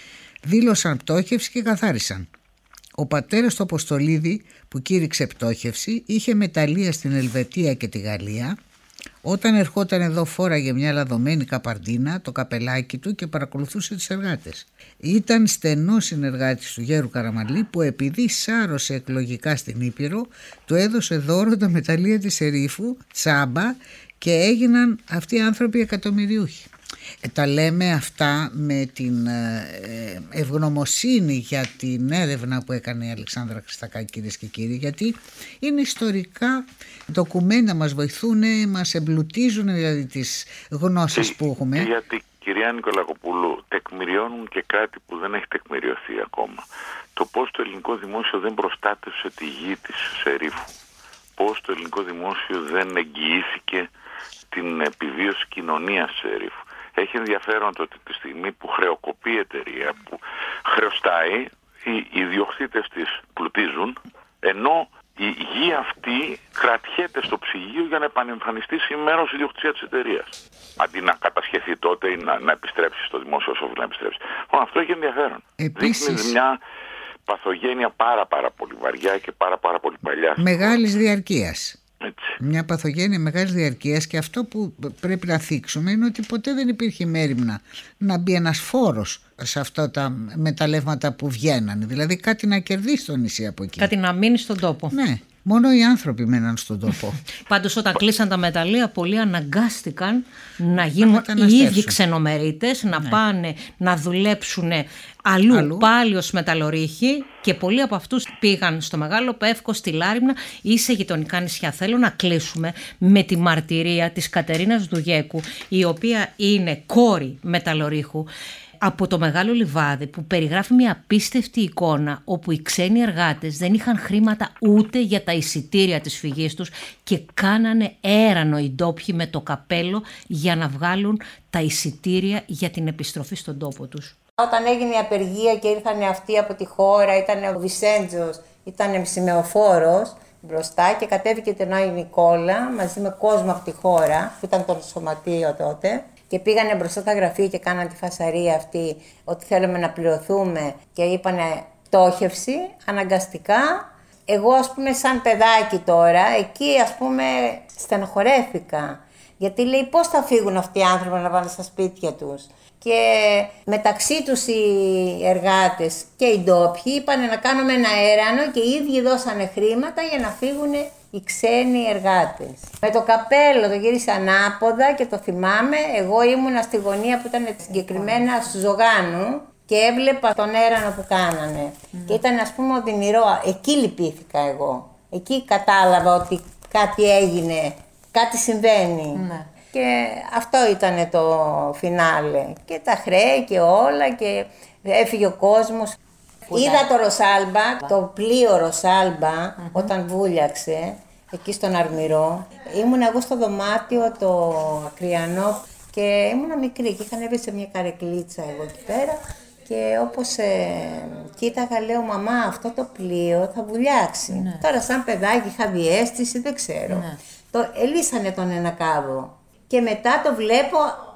Δήλωσαν πτώχευση και καθάρισαν. Ο πατέρας του Αποστολίδη που κήρυξε πτώχευση είχε μεταλλεία στην Ελβετία και τη Γαλλία. Όταν ερχόταν εδώ φόραγε μια λαδωμένη καπαρντίνα, το καπελάκι του και παρακολουθούσε τους εργάτες. Ήταν στενός συνεργάτης του γέρου Καραμαλή που επειδή σάρωσε εκλογικά στην Ήπειρο του έδωσε δώρο τα μεταλλεία της Ερήφου τσάμπα και έγιναν αυτοί οι άνθρωποι εκατομμυριούχοι. Ε, τα λέμε αυτά με την ε, ευγνωμοσύνη για την έρευνα που έκανε η Αλεξάνδρα Χριστακάκη, κυρίες και κύριοι, γιατί είναι ιστορικά ντοκουμέντα, μας βοηθούν, μας εμπλουτίζουν δηλαδή τις γνώσεις και, που έχουμε. Γιατί, κυρία Νικολακοπούλου, τεκμηριώνουν και κάτι που δεν έχει τεκμηριωθεί ακόμα. Το πώς το ελληνικό δημόσιο δεν προστάτευσε τη γη της Ερήφου. Πώς το ελληνικό δημόσιο δεν εγγυήθηκε την επιβίωση κοινωνίας της Ερήφου. Έχει ενδιαφέρον το ότι τη στιγμή που χρεοκοπεί η εταιρεία, που χρεωστάει, οι ιδιοκτήτες της πλουτίζουν, ενώ η γη αυτή κρατιέται στο ψυγείο για να επανεμφανιστεί σήμερα ως ιδιοκτησία της εταιρείας. Αντί να κατασχεθεί τότε ή να, να επιστρέψει στο δημόσιο όσο οφείλει να επιστρέψει. Λοιπόν, αυτό έχει ενδιαφέρον. Επίσης, δείχνει μια παθογένεια πάρα πάρα πολύ βαριά και πάρα πάρα πολύ παλιά. Μεγάλης διαρκείας. Έτσι. Μια παθογένεια μεγάλης διαρκείας, και αυτό που πρέπει να θίξουμε είναι ότι ποτέ δεν υπήρχε μέριμνα να μπει ένας φόρος σε αυτά τα μεταλλεύματα που βγαίνανε. Δηλαδή κάτι να κερδίσει το νησί από εκεί. Κάτι να μείνει στον τόπο. Ναι. Μόνο οι άνθρωποι μέναν στον τόπο. Πάντως όταν κλείσαν τα μεταλλεία, πολλοί αναγκάστηκαν να γίνουν να οι ίδιοι ξενομερίτες, να ναι. πάνε να δουλέψουν αλλού, αλλού πάλι ως μεταλλορύχοι, και πολλοί από αυτούς πήγαν στο Μεγάλο Πεύκο, στη Λάριμνα ή σε γειτονικά νησιά. Θέλω να κλείσουμε με τη μαρτυρία της Κατερίνας Δουγέκου, η οποία είναι κόρη μεταλλορύχου από το Μεγάλο Λιβάδι, που περιγράφει μια απίστευτη εικόνα όπου οι ξένοι εργάτες δεν είχαν χρήματα ούτε για τα εισιτήρια της φυγής τους και κάνανε έρανο οι ντόπιοι με το καπέλο για να βγάλουν τα εισιτήρια για την επιστροφή στον τόπο τους. Όταν έγινε η απεργία και ήρθαν αυτοί από τη χώρα, ήταν ο Βισέντζος, ήταν σημεοφόρος μπροστά και κατέβηκε την Άγια Νικόλα μαζί με κόσμο από τη χώρα, που ήταν το σωματείο τότε. Και πήγανε μπροστά τα γραφεία και κάναν τη φασαρία αυτή ότι θέλουμε να πληρωθούμε και είπανε πτώχευση αναγκαστικά. Εγώ ας πούμε σαν παιδάκι τώρα, εκεί ας πούμε στενοχωρέθηκα. Γιατί λέει πώς θα φύγουν αυτοί οι άνθρωποι να πάνε στα σπίτια τους. Και μεταξύ τους οι εργάτες και οι ντόπιοι είπανε να κάνουμε ένα έρανο και οι ίδιοι δώσανε χρήματα για να φύγουν οι ξένοι εργάτες. Με το καπέλο το γύρισα ανάποδα και το θυμάμαι. Εγώ ήμουνα στη γωνία που ήταν συγκεκριμένα στου Ζωγάνου και έβλεπα τον έρανο που κάνανε. Mm. Και ήταν ας πούμε οδυνηρό. Εκεί λυπήθηκα εγώ. Εκεί κατάλαβα ότι κάτι έγινε, κάτι συμβαίνει. Mm. Και αυτό ήταν το φινάλε. Και τα χρέη και όλα και έφυγε ο κόσμος. Είδα το Ροσάλμπα, το πλοίο Ροσάλμπα, uh-huh. όταν βούλιαξε εκεί στον Αρμυρό. Ήμουν εγώ στο δωμάτιο το ακριανό και ήμουνα μικρή και είχα ανέβει σε μια καρεκλίτσα εγώ εκεί πέρα και όπως ε, κοίταγα λέω μαμά αυτό το πλοίο θα βουλιάξει. Uh-huh. Τώρα σαν παιδάκι είχα διαίσθηση, δεν ξέρω. Uh-huh. Το ελύσανε τον ένα κάβο και μετά το βλέπω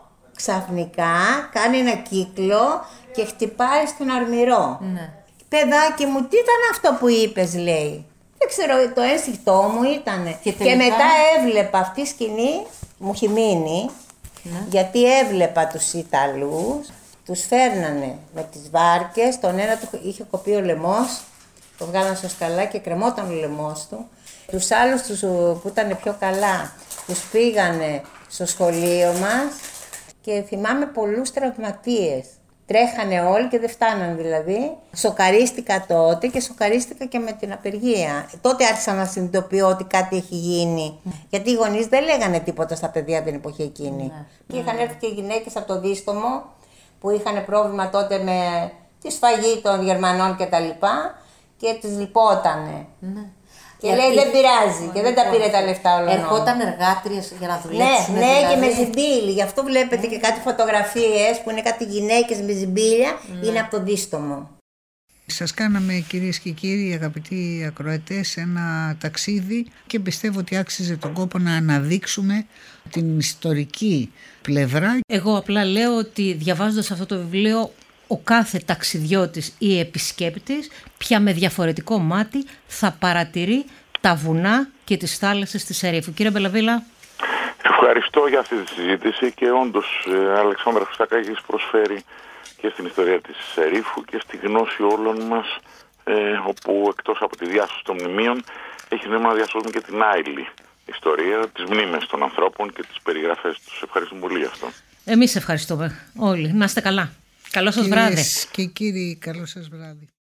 ξαφνικά κάνει ένα κύκλο και χτυπάει στον Αρμυρό. Uh-huh. Παιδάκι μου, τι ήταν αυτό που είπες, λέει. Δεν ξέρω, το ένστικτό μου ήτανε. Και, τελικά... και μετά έβλεπα αυτή η σκηνή, μου έχει μείνει, ναι. γιατί έβλεπα τους Ιταλούς, τους φέρνανε με τις βάρκες, τον ένα του είχε κοπεί ο λαιμός, το βγάλαν στο σκαλά και κρεμόταν ο λαιμός του. Τους άλλους τους, που ήταν πιο καλά, τους πήγανε στο σχολείο μας και θυμάμαι πολλούς τραυματίες. Τρέχανε όλοι και δεν φτάναν δηλαδή. Σοκαρίστηκα τότε και σοκαρίστηκα και με την απεργία. Τότε άρχισα να συνειδητοποιώ ότι κάτι έχει γίνει. Mm. Γιατί οι γονείς δεν λέγανε τίποτα στα παιδιά την εποχή εκείνη. Mm. Και είχαν έρθει και γυναίκες από το Δίστομο που είχαν πρόβλημα τότε με τη σφαγή των Γερμανών κτλ. Και, και τις λυπότανε. Mm. Και λέει δεν πειράζει και δεν τα πήρε τα λεφτά όλων. Ερχόταν εργάτριες για να δουλέψουν. Ναι, ναι, δηλαδή. Και με ζυμπίλι. Γι' αυτό βλέπετε mm. και κάτι φωτογραφίες που είναι κάτι γυναίκες με ζυμπίλια, mm. είναι από το δίστομο. Σας κάναμε, κυρίες και κύριοι, αγαπητοί ακροατές, ένα ταξίδι και πιστεύω ότι άξιζε τον κόπο να αναδείξουμε την ιστορική πλευρά. Εγώ απλά λέω ότι διαβάζοντας αυτό το βιβλίο, ο κάθε ταξιδιώτης ή επισκέπτης πια με διαφορετικό μάτι θα παρατηρεί τα βουνά και τις θάλασσες της Ερήφου. Κύριε Μπελαβίλα. Ευχαριστώ για αυτή τη συζήτηση και όντως ε, Αλεξάνδρα Χρυστακάκης προσφέρει και στην ιστορία της Ερήφου και στη γνώση όλων μας, ε, όπου εκτός από τη διάσωση των μνημείων έχει νόημα να διασώσουμε και την άειλη ιστορία, τις μνήμες των ανθρώπων και τις περιγραφές τους. Ευχαριστούμε πολύ γι' αυτό. Εμείς ευχαριστούμε όλοι. Να είστε καλά. Καλό σας βράδυ. Και κύριοι, καλό σας βράδυ.